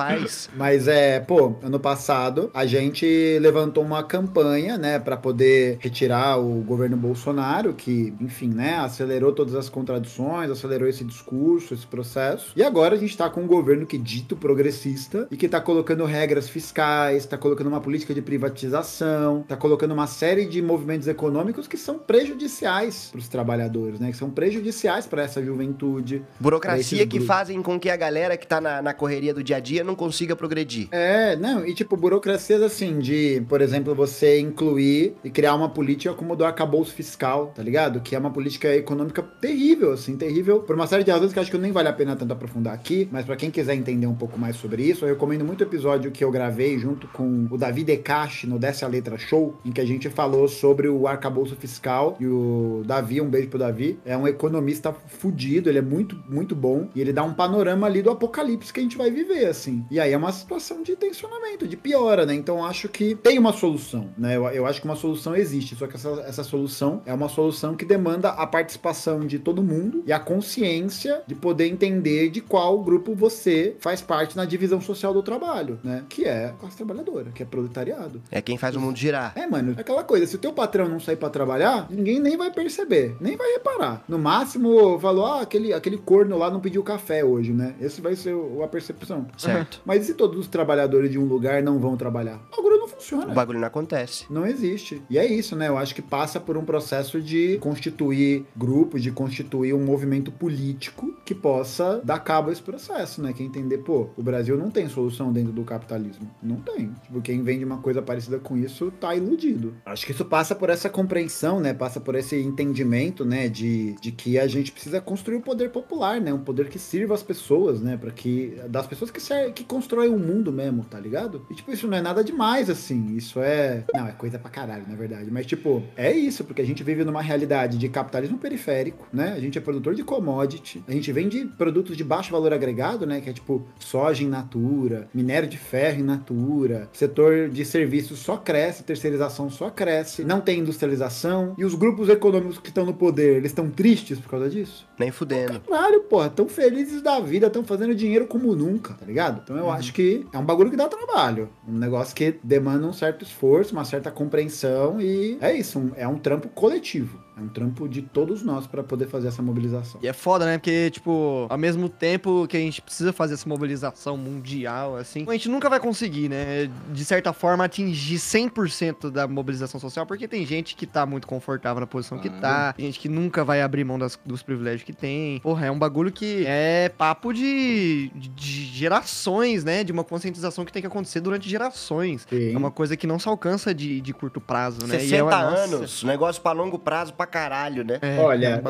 S2: Demais.
S3: Mas ano passado a gente levantou uma campanha, né, para poder retirar o governo Bolsonaro, que, enfim, né, acelerou todas as contradições, acelerou esse discurso, esse processo. E agora a gente tá com um governo que é dito progressista e que tá colocando regras fiscais, tá colocando uma política de privatização, tá colocando uma série de movimentos econômicos que são prejudiciais para os trabalhadores, né, que são prejudiciais para essa juventude.
S2: Burocracia que fazem com que a galera que tá na correria do dia a dia não consiga progredir.
S3: Não, e tipo, burocracias assim, de, por exemplo, você incluir e criar uma política como do arcabouço fiscal, tá ligado? Que é uma política econômica terrível, assim, terrível, por uma série de razões que eu acho que nem vale a pena tanto aprofundar aqui, mas pra quem quiser entender um pouco mais sobre isso, eu recomendo muito o episódio que eu gravei junto com o Davi Decache no Desce a Letra Show, em que a gente falou sobre o arcabouço fiscal, e o Davi, um beijo pro Davi, é um economista fudido, ele é muito, muito bom, e ele dá um panorama ali do apocalipse que a gente vai viver, assim. E aí é uma situação de tensionamento, de piora, né? Então acho que tem uma solução, né? Eu acho que uma solução existe, só que essa solução é uma solução que demanda a participação de todo mundo e a consciência de poder entender de qual grupo você faz parte na divisão social do trabalho, né? Que é a classe trabalhadora, que é proletariado.
S2: É quem faz o mundo girar.
S3: Mano, é aquela coisa, se o teu patrão não sair pra trabalhar, ninguém nem vai perceber, nem vai reparar. No máximo, falou, aquele corno lá não pediu café hoje, né? Esse vai ser a percepção.
S2: Certo.
S3: Mas e se todos os trabalhadores de um lugar não vão trabalhar? O bagulho não funciona.
S2: O bagulho não acontece.
S3: Não existe. E é isso, né? Eu acho que passa por um processo de constituir grupos, de constituir um movimento político que possa dar cabo a esse processo, né? Que é entender, pô, o Brasil não tem solução dentro do capitalismo. Não tem. Tipo, quem vende uma coisa parecida com isso tá iludido. Acho que isso passa por essa compreensão, né? Passa por esse entendimento, né? De que a gente precisa construir o poder popular, né? Um poder que sirva as pessoas, né? Pra que... Das pessoas que constroem o mundo mesmo, tá ligado? E, tipo, isso não é nada demais, assim. Isso é... Não, é coisa pra caralho, na verdade. Mas, tipo, é isso, porque a gente vive numa realidade de capitalismo periférico, né? A gente é produtor de commodity, a gente vende produtos de baixo valor agregado, né? Que é, tipo, soja in natura, minério de ferro in natura, setor de serviços só cresce, terceirização só cresce, não tem industrialização, e os grupos econômicos que estão no poder, eles estão tristes por causa disso?
S2: Nem fudendo.
S3: Caralho, porra, tão felizes da vida, tão fazendo dinheiro como nunca, tá ligado? Então eu acho que é um bagulho que dá trabalho, um negócio que demanda um certo esforço, uma certa compreensão, e é isso, é um trampo coletivo. É um trampo de todos nós pra poder fazer essa mobilização.
S1: E é foda, né? Porque, tipo, ao mesmo tempo que a gente precisa fazer essa mobilização mundial, assim, a gente nunca vai conseguir, né? De certa forma, atingir 100% da mobilização social, porque tem gente que tá muito confortável na posição que tá, tem gente que nunca vai abrir mão dos privilégios que tem. Porra, é um bagulho que é papo de gerações, né? De uma conscientização que tem que acontecer durante gerações.
S3: Sim.
S1: É uma coisa que não se alcança de curto prazo, né?
S2: 60 anos, negócio pra longo prazo pra caralho, né?
S3: Olha,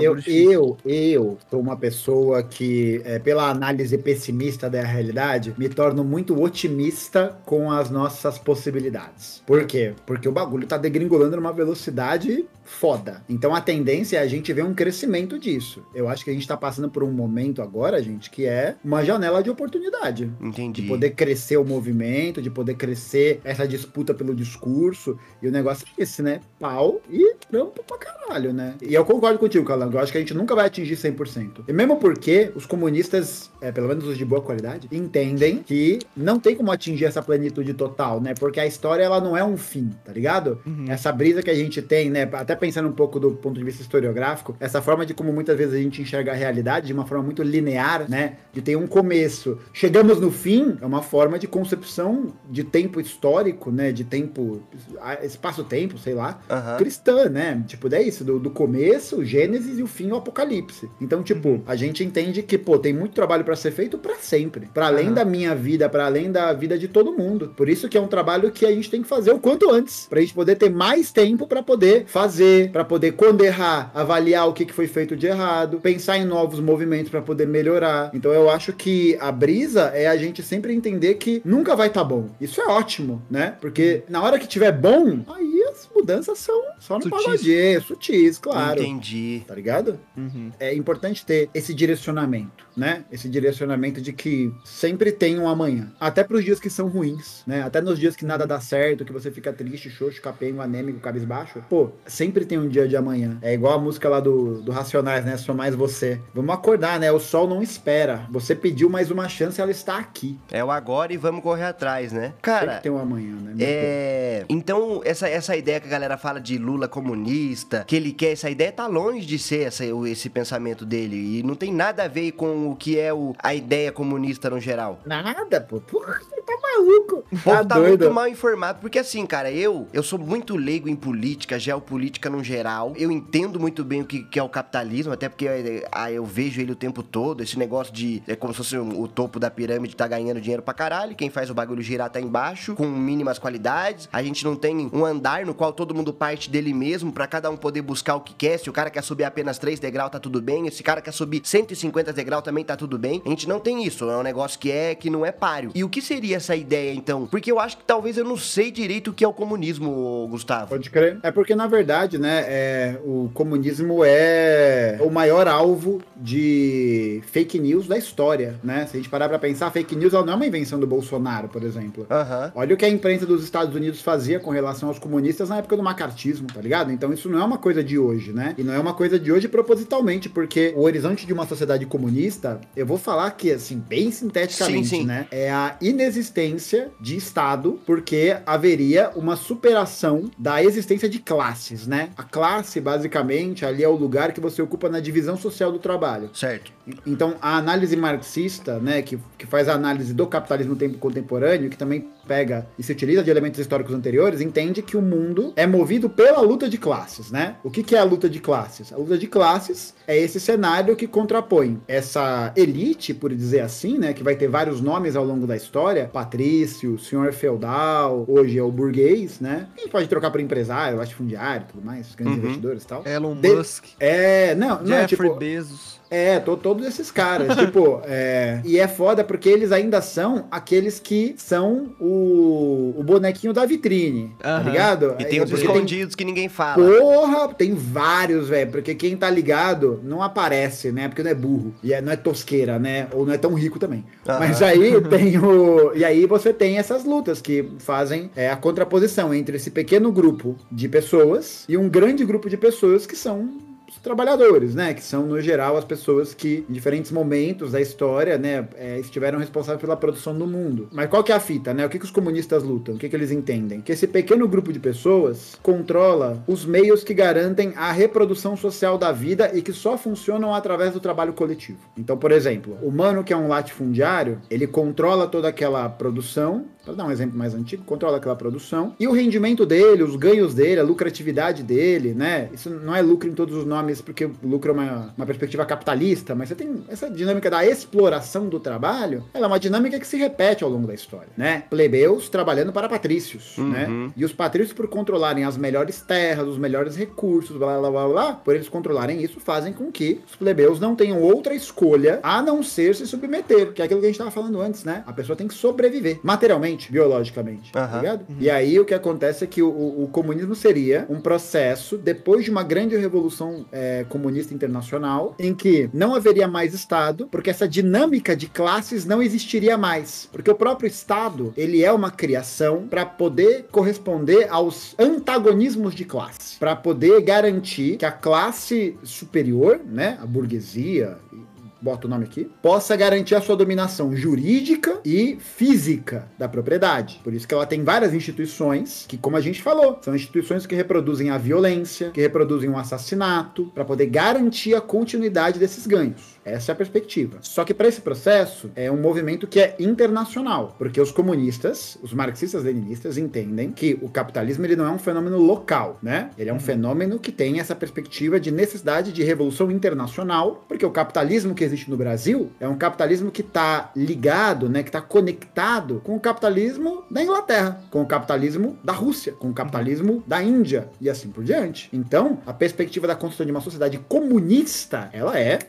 S3: eu sou uma pessoa que, pela análise pessimista da realidade, me torno muito otimista com as nossas possibilidades. Por quê? Porque o bagulho tá degringolando numa velocidade foda. Então a tendência é a gente ver um crescimento disso. Eu acho que a gente tá passando por um momento agora, gente, que é uma janela de oportunidade.
S2: Entendi.
S3: De poder crescer o movimento, de poder crescer essa disputa pelo discurso. E o negócio é esse, né? Pau e trampo pra caralho, né? E eu concordo contigo, Calango. Eu acho que a gente nunca vai atingir 100%. E mesmo porque os comunistas, pelo menos os de boa qualidade, entendem que não tem como atingir essa plenitude total, né? Porque a história, ela não é um fim, tá ligado? Essa brisa que a gente tem, né? Até pensando um pouco do ponto de vista historiográfico, essa forma de como muitas vezes a gente enxerga a realidade de uma forma muito linear, né? De ter um começo. Chegamos no fim, é uma forma de concepção de tempo histórico, né? De tempo, espaço-tempo, sei lá, cristã, né? Tipo, é isso, do começo, o Gênesis, e o fim, o Apocalipse. Então, tipo, a gente entende que, pô, tem muito trabalho pra ser feito pra sempre. Pra além da minha vida, pra além da vida de todo mundo. Por isso que é um trabalho que a gente tem que fazer o quanto antes. Pra gente poder ter mais tempo pra poder fazer, pra poder, quando errar, avaliar o que foi feito de errado, pensar em novos movimentos pra poder melhorar. Então eu acho que a brisa é a gente sempre entender que nunca vai tá bom. Isso é ótimo, né? Porque na hora que tiver bom, aí as mudanças são Só no
S1: Sutis.
S3: pagodinho, sutis, claro.
S2: Entendi.
S3: Tá ligado?
S1: Uhum.
S3: É importante ter esse direcionamento, né? Esse direcionamento de que sempre tem um amanhã. Até pros dias que são ruins, né? Até nos dias que nada dá certo, que você fica triste, xoxo, capengo, anêmico, cabisbaixo. Pô, sempre tem um dia de amanhã. É igual a música lá do Racionais, né? Sou mais você. Vamos acordar, né? O sol não espera. Você pediu mais uma chance, ela está aqui.
S2: É o agora e vamos correr atrás, né?
S3: Sempre
S2: Cara,
S3: tem um amanhã, né?
S2: então, essa ideia que a galera fala de Lula comunista, que ele quer, essa ideia tá longe de ser esse pensamento dele. E não tem nada a ver com o que é a ideia comunista no geral.
S3: Nada, pô. Porra, você tá maluco.
S2: O povo tá
S3: doido.
S2: muito mal informado, porque assim, cara, eu sou muito leigo em política, geopolítica no geral. Eu entendo muito bem o que é o capitalismo, até porque eu vejo ele o tempo todo. Esse negócio de, é como se fosse o topo da pirâmide tá ganhando dinheiro pra caralho. Quem faz o bagulho girar tá embaixo, com mínimas qualidades. A gente não tem um andar no qual todo mundo parte dele mesmo, pra cada um poder buscar o que quer. Se o cara quer subir apenas 3 degraus, tá tudo bem. Se o cara quer subir 150 degraus, também tá tudo bem. A gente não tem isso, é um negócio que não é páreo. E o que seria essa ideia, então? Porque eu acho que talvez eu não sei direito o que é o comunismo, Gustavo.
S3: Pode crer. É porque, na verdade, né, o comunismo é o maior alvo de fake news da história, né? Se a gente parar pra pensar, fake news ela não é uma invenção do Bolsonaro, por exemplo.
S2: Aham.
S3: Olha o que a imprensa dos Estados Unidos fazia com relação aos comunistas na época do macartismo, tá ligado? Então isso não é uma coisa de hoje, né? E não é uma coisa de hoje propositalmente, porque o horizonte de uma sociedade comunista, eu vou falar aqui, assim, bem sinteticamente,
S2: Sim.
S3: né? É a inexistência de Estado, porque haveria uma superação da existência de classes, né? A classe, basicamente, ali é o lugar que você ocupa na divisão social do trabalho.
S2: Certo.
S3: Então, a análise marxista, né, que faz a análise do capitalismo no tempo contemporâneo, que também pega e se utiliza de elementos históricos anteriores, entende que o mundo é movido pela luta de classes, né? O que é a luta de classes? A luta de classes é esse cenário que contrapõe essa elite, por dizer assim, né, que vai ter vários nomes ao longo da história, patrício, senhor feudal, hoje é o burguês, né? A gente pode trocar por empresário, latifundiário, tudo mais, grandes investidores e tal.
S1: Elon Musk,
S3: Não,
S1: Jeffrey
S3: tipo...
S1: Bezos.
S3: Todos esses caras, tipo, e é foda porque eles ainda são aqueles que são o bonequinho da vitrine, tá
S1: Aham.
S3: ligado?
S2: E tem os
S3: Porque
S2: escondidos que ninguém fala.
S3: Porra, tem vários, velho, porque quem tá ligado não aparece, né, porque não é burro, e não é tosqueira, né, ou não é tão rico também.
S2: Aham.
S3: Mas aí tem e aí você tem essas lutas que fazem a contraposição entre esse pequeno grupo de pessoas e um grande grupo de pessoas que são os trabalhadores, né? Que são, no geral, as pessoas que, em diferentes momentos da história, né, estiveram responsáveis pela produção do mundo. Mas qual que é a fita, né? O que os comunistas lutam? O que eles entendem? Que esse pequeno grupo de pessoas controla os meios que garantem a reprodução social da vida e que só funcionam através do trabalho coletivo. Então, por exemplo, o mano que é um latifundiário, ele controla toda aquela produção, para dar um exemplo mais antigo, controla aquela produção, e o rendimento dele, os ganhos dele, a lucratividade dele, né? Isso não é lucro em todos os nomes, porque o lucro é uma perspectiva capitalista, mas você tem essa dinâmica da exploração do trabalho, ela é uma dinâmica que se repete ao longo da história, né? Plebeus trabalhando para patrícios, né? E os patrícios, por controlarem as melhores terras, os melhores recursos, blá, blá, blá, blá, por eles controlarem isso, fazem com que os plebeus não tenham outra escolha a não ser se submeter, que é aquilo que a gente tava falando antes, né? A pessoa tem que sobreviver, materialmente, biologicamente, tá ligado? E aí o que acontece é que o comunismo seria um processo, depois de uma grande revolução comunista internacional, em que não haveria mais Estado, porque essa dinâmica de classes não existiria mais. Porque o próprio Estado, ele é uma criação para poder corresponder aos antagonismos de classe, para poder garantir que a classe superior, né, a burguesia, bota o nome aqui, possa garantir a sua dominação jurídica e física da propriedade. Por isso que ela tem várias instituições que, como a gente falou, são instituições que reproduzem a violência, que reproduzem o assassinato, para poder garantir a continuidade desses ganhos. Essa é a perspectiva. Só que para esse processo é um movimento que é internacional, porque os comunistas, os marxistas-leninistas entendem que o capitalismo ele não é um fenômeno local, né? Ele é um fenômeno que tem essa perspectiva de necessidade de revolução internacional, porque o capitalismo que existe no Brasil é um capitalismo que está ligado, né, que está conectado com o capitalismo da Inglaterra, com o capitalismo da Rússia, com o capitalismo da Índia e assim por diante. Então, a perspectiva da construção de uma sociedade comunista, ela é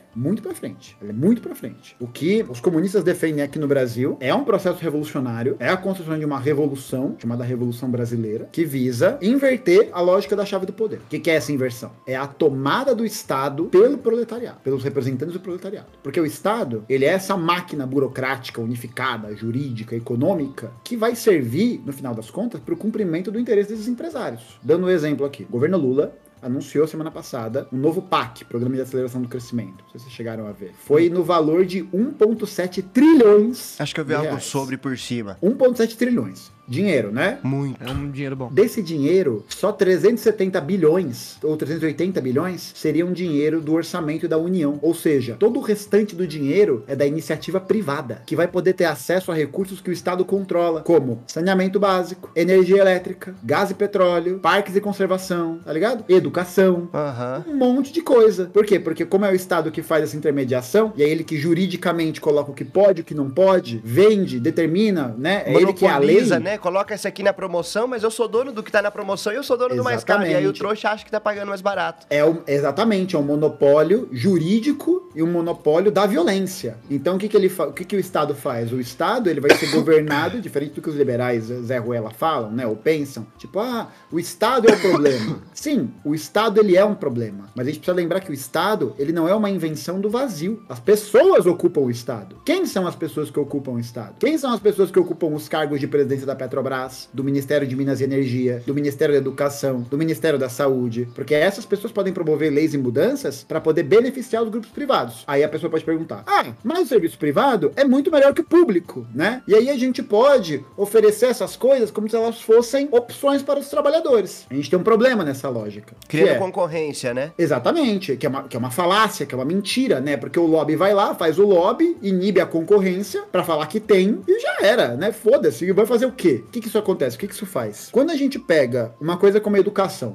S3: muito pra frente. Ela é muito pra frente. O que os comunistas defendem aqui no Brasil é um processo revolucionário, é a construção de uma revolução, chamada Revolução Brasileira, que visa inverter a lógica da chave do poder. O que é essa inversão? É a tomada do Estado pelo proletariado, pelos representantes do proletariado. Porque o Estado, ele é essa máquina burocrática, unificada, jurídica, econômica, que vai servir, no final das contas, para o cumprimento do interesse desses empresários. Dando um exemplo aqui. O governo Lula anunciou semana passada um novo PAC, Programa de Aceleração do Crescimento. Não sei se vocês chegaram a ver. Foi no valor de 1,7 trilhões.
S2: Acho que eu vi algo sobre por cima.
S3: 1,7 trilhões. Dinheiro, né?
S2: Muito.
S1: É um dinheiro bom.
S3: Desse dinheiro, só 370 bilhões ou 380 bilhões seriam dinheiro do orçamento da União. Ou seja, todo o restante do dinheiro é da iniciativa privada, que vai poder ter acesso a recursos que o Estado controla, como saneamento básico, energia elétrica, gás e petróleo, parques de conservação, tá ligado? Educação, um monte de coisa. Por quê? Porque como é o Estado que faz essa intermediação, e é ele que juridicamente coloca o que pode, o que não pode, vende, determina, né? É ele que é a lei,
S2: né? Coloca esse aqui na promoção, mas eu sou dono do que tá na promoção e eu sou dono do mais caro. E aí o trouxa acha que tá pagando mais barato.
S3: Exatamente, é um monopólio jurídico e um monopólio da violência. Então o que o Estado faz? O Estado, ele vai ser governado, diferente do que os liberais Zé Ruela falam, né? Ou pensam, tipo, o Estado é o problema. Sim, o Estado, ele é um problema. Mas a gente precisa lembrar que o Estado, ele não é uma invenção do vazio. As pessoas ocupam o Estado. Quem são as pessoas que ocupam o Estado? Quem são as pessoas que ocupam os cargos de presidência da Petrobras, do Ministério de Minas e Energia, do Ministério da Educação, do Ministério da Saúde? Porque essas pessoas podem promover leis e mudanças para poder beneficiar os grupos privados. Aí a pessoa pode perguntar, mas o serviço privado é muito melhor que o público, né? E aí a gente pode oferecer essas coisas como se elas fossem opções para os trabalhadores. A gente tem um problema nessa lógica.
S2: Criando concorrência, né?
S3: Exatamente, que é uma falácia, que é uma mentira, né? Porque o lobby vai lá, faz o lobby, inibe a concorrência para falar que tem e já era, né? Foda-se, vai fazer o quê? O que isso acontece? O que isso faz? Quando a gente pega uma coisa como educação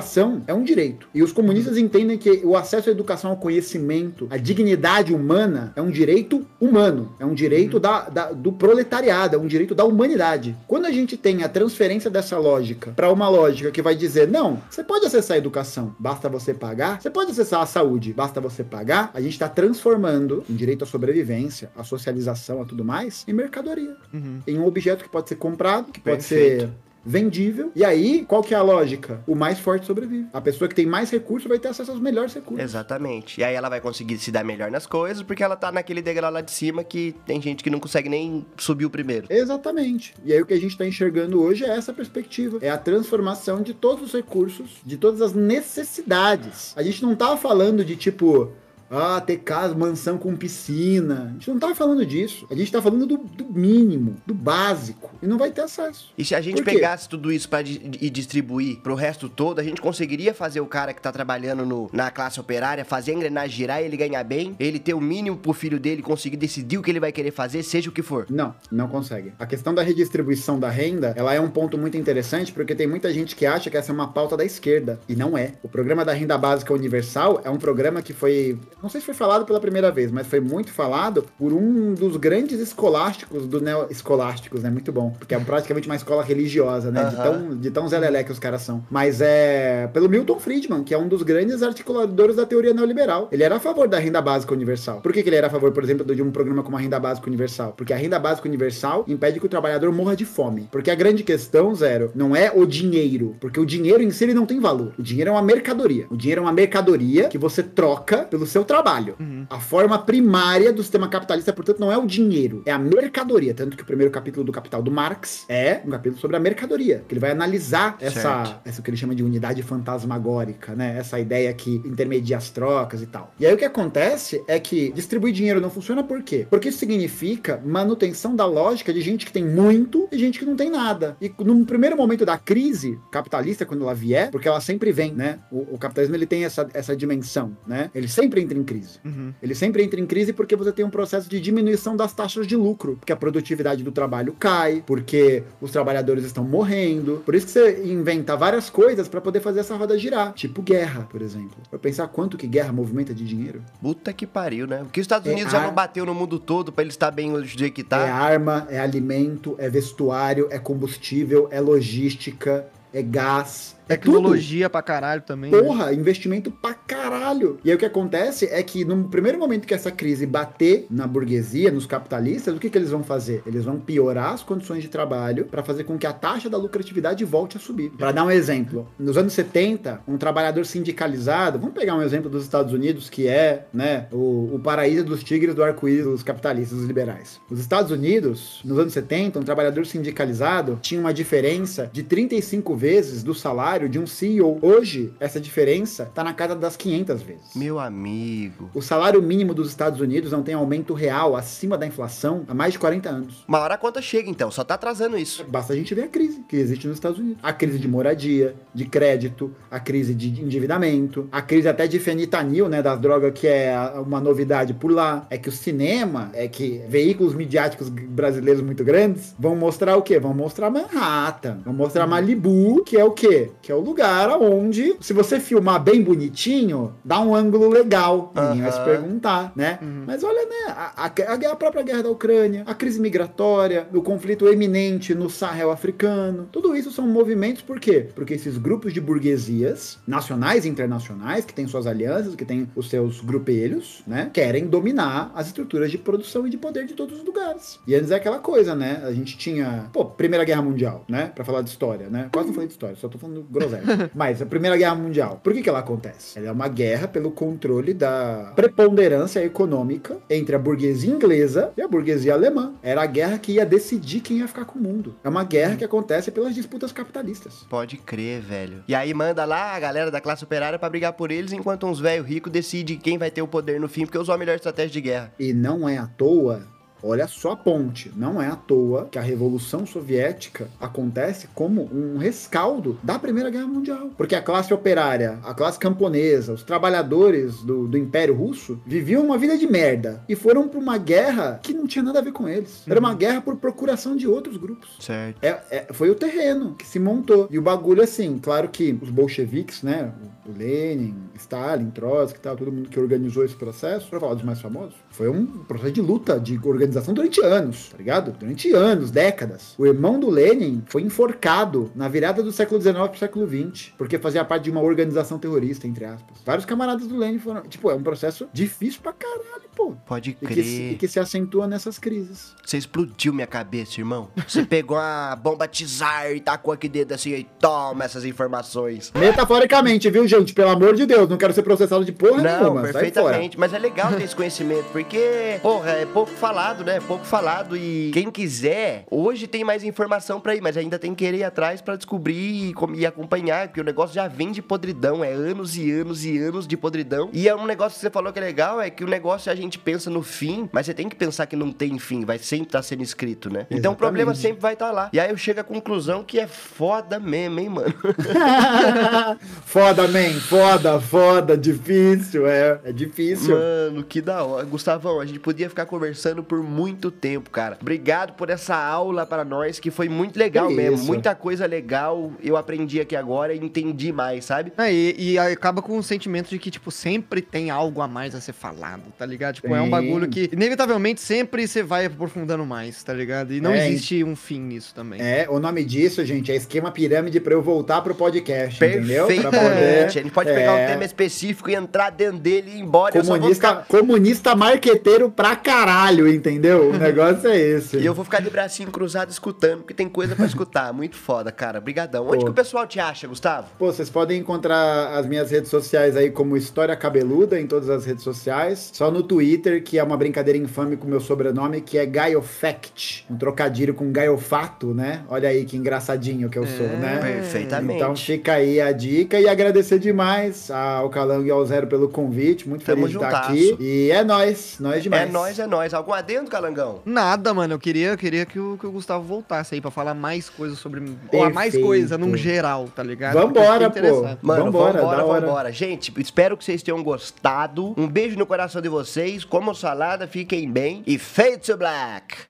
S3: é um direito. E os comunistas entendem que o acesso à educação, ao conhecimento, à dignidade humana é um direito humano. É um direito do proletariado, é um direito da humanidade. Quando a gente tem a transferência dessa lógica para uma lógica que vai dizer, não, você pode acessar a educação, basta você pagar. Você pode acessar a saúde, basta você pagar. A gente está transformando um direito à sobrevivência, à socialização, a tudo mais, em mercadoria. Em um objeto que pode ser comprado, que pode ser vendível. E aí, qual que é a lógica? O mais forte sobrevive. A pessoa que tem mais recursos vai ter acesso aos melhores recursos.
S2: Exatamente. E aí ela vai conseguir se dar melhor nas coisas, porque ela tá naquele degrau lá de cima que tem gente que não consegue nem subir o primeiro.
S3: Exatamente. E aí o que a gente tá enxergando hoje é essa perspectiva. É a transformação de todos os recursos, de todas as necessidades. A gente não tá falando de tipo... ter casa, mansão com piscina. A gente não tá falando disso. A gente tá falando do mínimo, do básico. E não vai ter acesso.
S2: E se a gente pegasse tudo isso e distribuir pro resto todo, a gente conseguiria fazer o cara que tá trabalhando na classe operária, fazer a engrenagem girar, ele ganhar bem, ele ter o mínimo pro filho dele, conseguir decidir o que ele vai querer fazer, seja o que for.
S3: Não consegue. A questão da redistribuição da renda, ela é um ponto muito interessante, porque tem muita gente que acha que essa é uma pauta da esquerda. E não é. O programa da renda básica universal é um programa que foi... Não sei se foi falado pela primeira vez, mas foi muito falado por um dos grandes escolásticos escolásticos, né? Muito bom. Porque é praticamente uma escola religiosa, né? De tão zelelé que os caras são. Mas é pelo Milton Friedman, que é um dos grandes articuladores da teoria neoliberal. Ele era a favor da renda básica universal. Por que ele era a favor, por exemplo, de um programa como a renda básica universal? Porque a renda básica universal impede que o trabalhador morra de fome. Porque a grande questão, Zero, não é o dinheiro. Porque o dinheiro em si ele não tem valor. O dinheiro é uma mercadoria. O dinheiro é uma mercadoria que você troca pelo seu trabalho. A forma primária do sistema capitalista, portanto, não é o dinheiro, é a mercadoria. Tanto que o primeiro capítulo do Capital do Marx é um capítulo sobre a mercadoria, que ele vai analisar essa que ele chama de unidade fantasmagórica, né? Essa ideia que intermedia as trocas e tal. E aí o que acontece é que distribuir dinheiro não funciona por quê? Porque isso significa manutenção da lógica de gente que tem muito e gente que não tem nada. E no primeiro momento da crise capitalista, quando ela vier, porque ela sempre vem, né? O capitalismo, ele tem essa dimensão, né? Ele sempre entra em crise. Ele sempre entra em crise porque você tem um processo de diminuição das taxas de lucro, porque a produtividade do trabalho cai, porque os trabalhadores estão morrendo. Por isso que você inventa várias coisas para poder fazer essa roda girar, tipo guerra, por exemplo. Pra pensar quanto que guerra movimenta de dinheiro.
S2: Puta que pariu, né? Porque os Estados Unidos já não bateu no mundo todo pra ele estar bem hoje do jeito que tá.
S3: É arma, é alimento, é vestuário, é combustível, é logística, é gás.
S1: Tecnologia pra caralho também.
S3: Porra, investimento pra caralho caralho. E aí o que acontece é que no primeiro momento que essa crise bater na burguesia, nos capitalistas, o que eles vão fazer? Eles vão piorar as condições de trabalho para fazer com que a taxa da lucratividade volte a subir. Para dar um exemplo, nos anos 70, um trabalhador sindicalizado, vamos pegar um exemplo dos Estados Unidos, que é, né, o paraíso dos tigres do arco-íris dos capitalistas, dos liberais. Os Estados Unidos, nos anos 70, um trabalhador sindicalizado tinha uma diferença de 35 vezes do salário de um CEO. Hoje, essa diferença tá na casa das 500 vezes.
S2: Meu amigo.
S3: O salário mínimo dos Estados Unidos não tem aumento real acima da inflação há mais de 40 anos.
S2: Uma hora a conta chega, então. Só tá atrasando isso.
S3: Basta a gente ver a crise que existe nos Estados Unidos. A crise de moradia, de crédito, a crise de endividamento, a crise até de fenitanil, né, das drogas, que é uma novidade por lá. É que o cinema, é que veículos midiáticos brasileiros muito grandes vão mostrar o quê? Vão mostrar Manhattan, vão mostrar Malibu, que é o quê? Que é o lugar onde, se você filmar bem bonitinho, dá um ângulo legal. Ninguém vai se perguntar, né? Mas olha, né, a própria guerra da Ucrânia, a crise migratória, o conflito eminente no Sahel africano, tudo isso são movimentos, por quê? Porque esses grupos de burguesias, nacionais e internacionais, que têm suas alianças, que têm os seus grupelhos, né, querem dominar as estruturas de produção e de poder de todos os lugares. E antes é aquela coisa, né, a gente tinha, Primeira Guerra Mundial, né, pra falar de história, né, quase não falei de história, só tô falando groselha. Mas a Primeira Guerra Mundial, por que ela acontece? Ela é uma guerra pelo controle da preponderância econômica entre a burguesia inglesa e a burguesia alemã. Era a guerra que ia decidir quem ia ficar com o mundo. É uma guerra que acontece pelas disputas capitalistas.
S2: Pode crer, velho. E aí manda lá a galera da classe operária pra brigar por eles, enquanto uns velhos ricos decidem quem vai ter o poder no fim, porque usou a melhor estratégia de guerra.
S3: E não é à toa, olha só a ponte, não é à toa que a Revolução Soviética acontece como um rescaldo da Primeira Guerra Mundial. Porque a classe operária, a classe camponesa, os trabalhadores do Império Russo viviam uma vida de merda e foram para uma guerra que não tinha nada a ver com eles. Era uma guerra por procuração de outros grupos.
S2: Certo.
S3: Foi o terreno que se montou. E o bagulho, assim, claro que os bolcheviques, né, o Lenin, Stalin, Trotsky e tal, todo mundo que organizou esse processo, para falar dos mais famosos, foi um processo de luta, de organização durante anos, tá ligado? Durante anos, décadas. O irmão do Lenin foi enforcado na virada do século XIX pro século XX, porque fazia parte de uma organização terrorista, entre aspas. Vários camaradas do Lenin foram... Tipo, é um processo difícil pra caralho, pô.
S2: Pode crer.
S3: E que se acentua nessas crises.
S2: Você explodiu minha cabeça, irmão. Você pegou a bomba Tsar e tacou aqui dentro assim, e toma essas informações.
S3: Metaforicamente, viu, gente? Pelo amor de Deus, não quero ser processado de porra nenhuma.
S2: Não, perfeitamente. Mas é legal ter esse conhecimento, porque, porra, é pouco falado, né? Pouco falado e quem quiser, hoje tem mais informação pra ir, mas ainda tem que ir atrás pra descobrir e acompanhar, porque o negócio já vem de podridão, é anos e anos e anos de podridão. E é um negócio que você falou que é legal, é que o negócio a gente pensa no fim, mas você tem que pensar que não tem fim, vai sempre estar sendo escrito, né? Então o problema sempre vai estar lá. E aí eu chego à conclusão que é foda mesmo, hein, mano?
S3: Foda, man, foda, difícil, é difícil.
S2: Mano, que da hora. Gustavão, a gente podia ficar conversando por muito tempo, cara. Obrigado por essa aula para nós, que foi muito legal mesmo. Muita coisa legal eu aprendi aqui agora e entendi mais, sabe?
S1: E acaba com o sentimento de que, tipo, sempre tem algo a mais a ser falado, tá ligado? Tipo, é um bagulho que, inevitavelmente, sempre você vai aprofundando mais, tá ligado? E não existe um fim nisso também.
S3: O nome disso, gente, é esquema pirâmide pra eu voltar pro podcast, entendeu?
S2: Pra poder... A gente pode pegar um tema específico e entrar dentro dele e ir embora.
S3: Comunista marqueteiro pra caralho, entendeu? O negócio é esse.
S2: E eu vou ficar de bracinho cruzado escutando, porque tem coisa pra escutar. Muito foda, cara. Brigadão. Onde que o pessoal te acha, Gustavo?
S3: Vocês podem encontrar as minhas redes sociais aí como História Cabeluda em todas as redes sociais. Só no Twitter, que é uma brincadeira infame com o meu sobrenome, que é Gaiofact. Um trocadilho com gaiofato, né? Olha aí que engraçadinho que eu sou, né?
S2: Perfeitamente.
S3: Então fica aí a dica e agradecer demais ao Calango e ao Zero pelo convite. Muito feliz de estar aqui. E é nóis demais.
S2: É nóis. Algum adendo, Calangão?
S1: Nada, mano. Eu queria que o Gustavo voltasse aí pra falar mais coisas sobre... Ou mais coisa, num geral, tá ligado?
S3: Vambora, pô.
S2: Mano, vambora. Gente, espero que vocês tenham gostado. Um beijo no coração de vocês. Comam salada, fiquem bem. E feito, seu Black!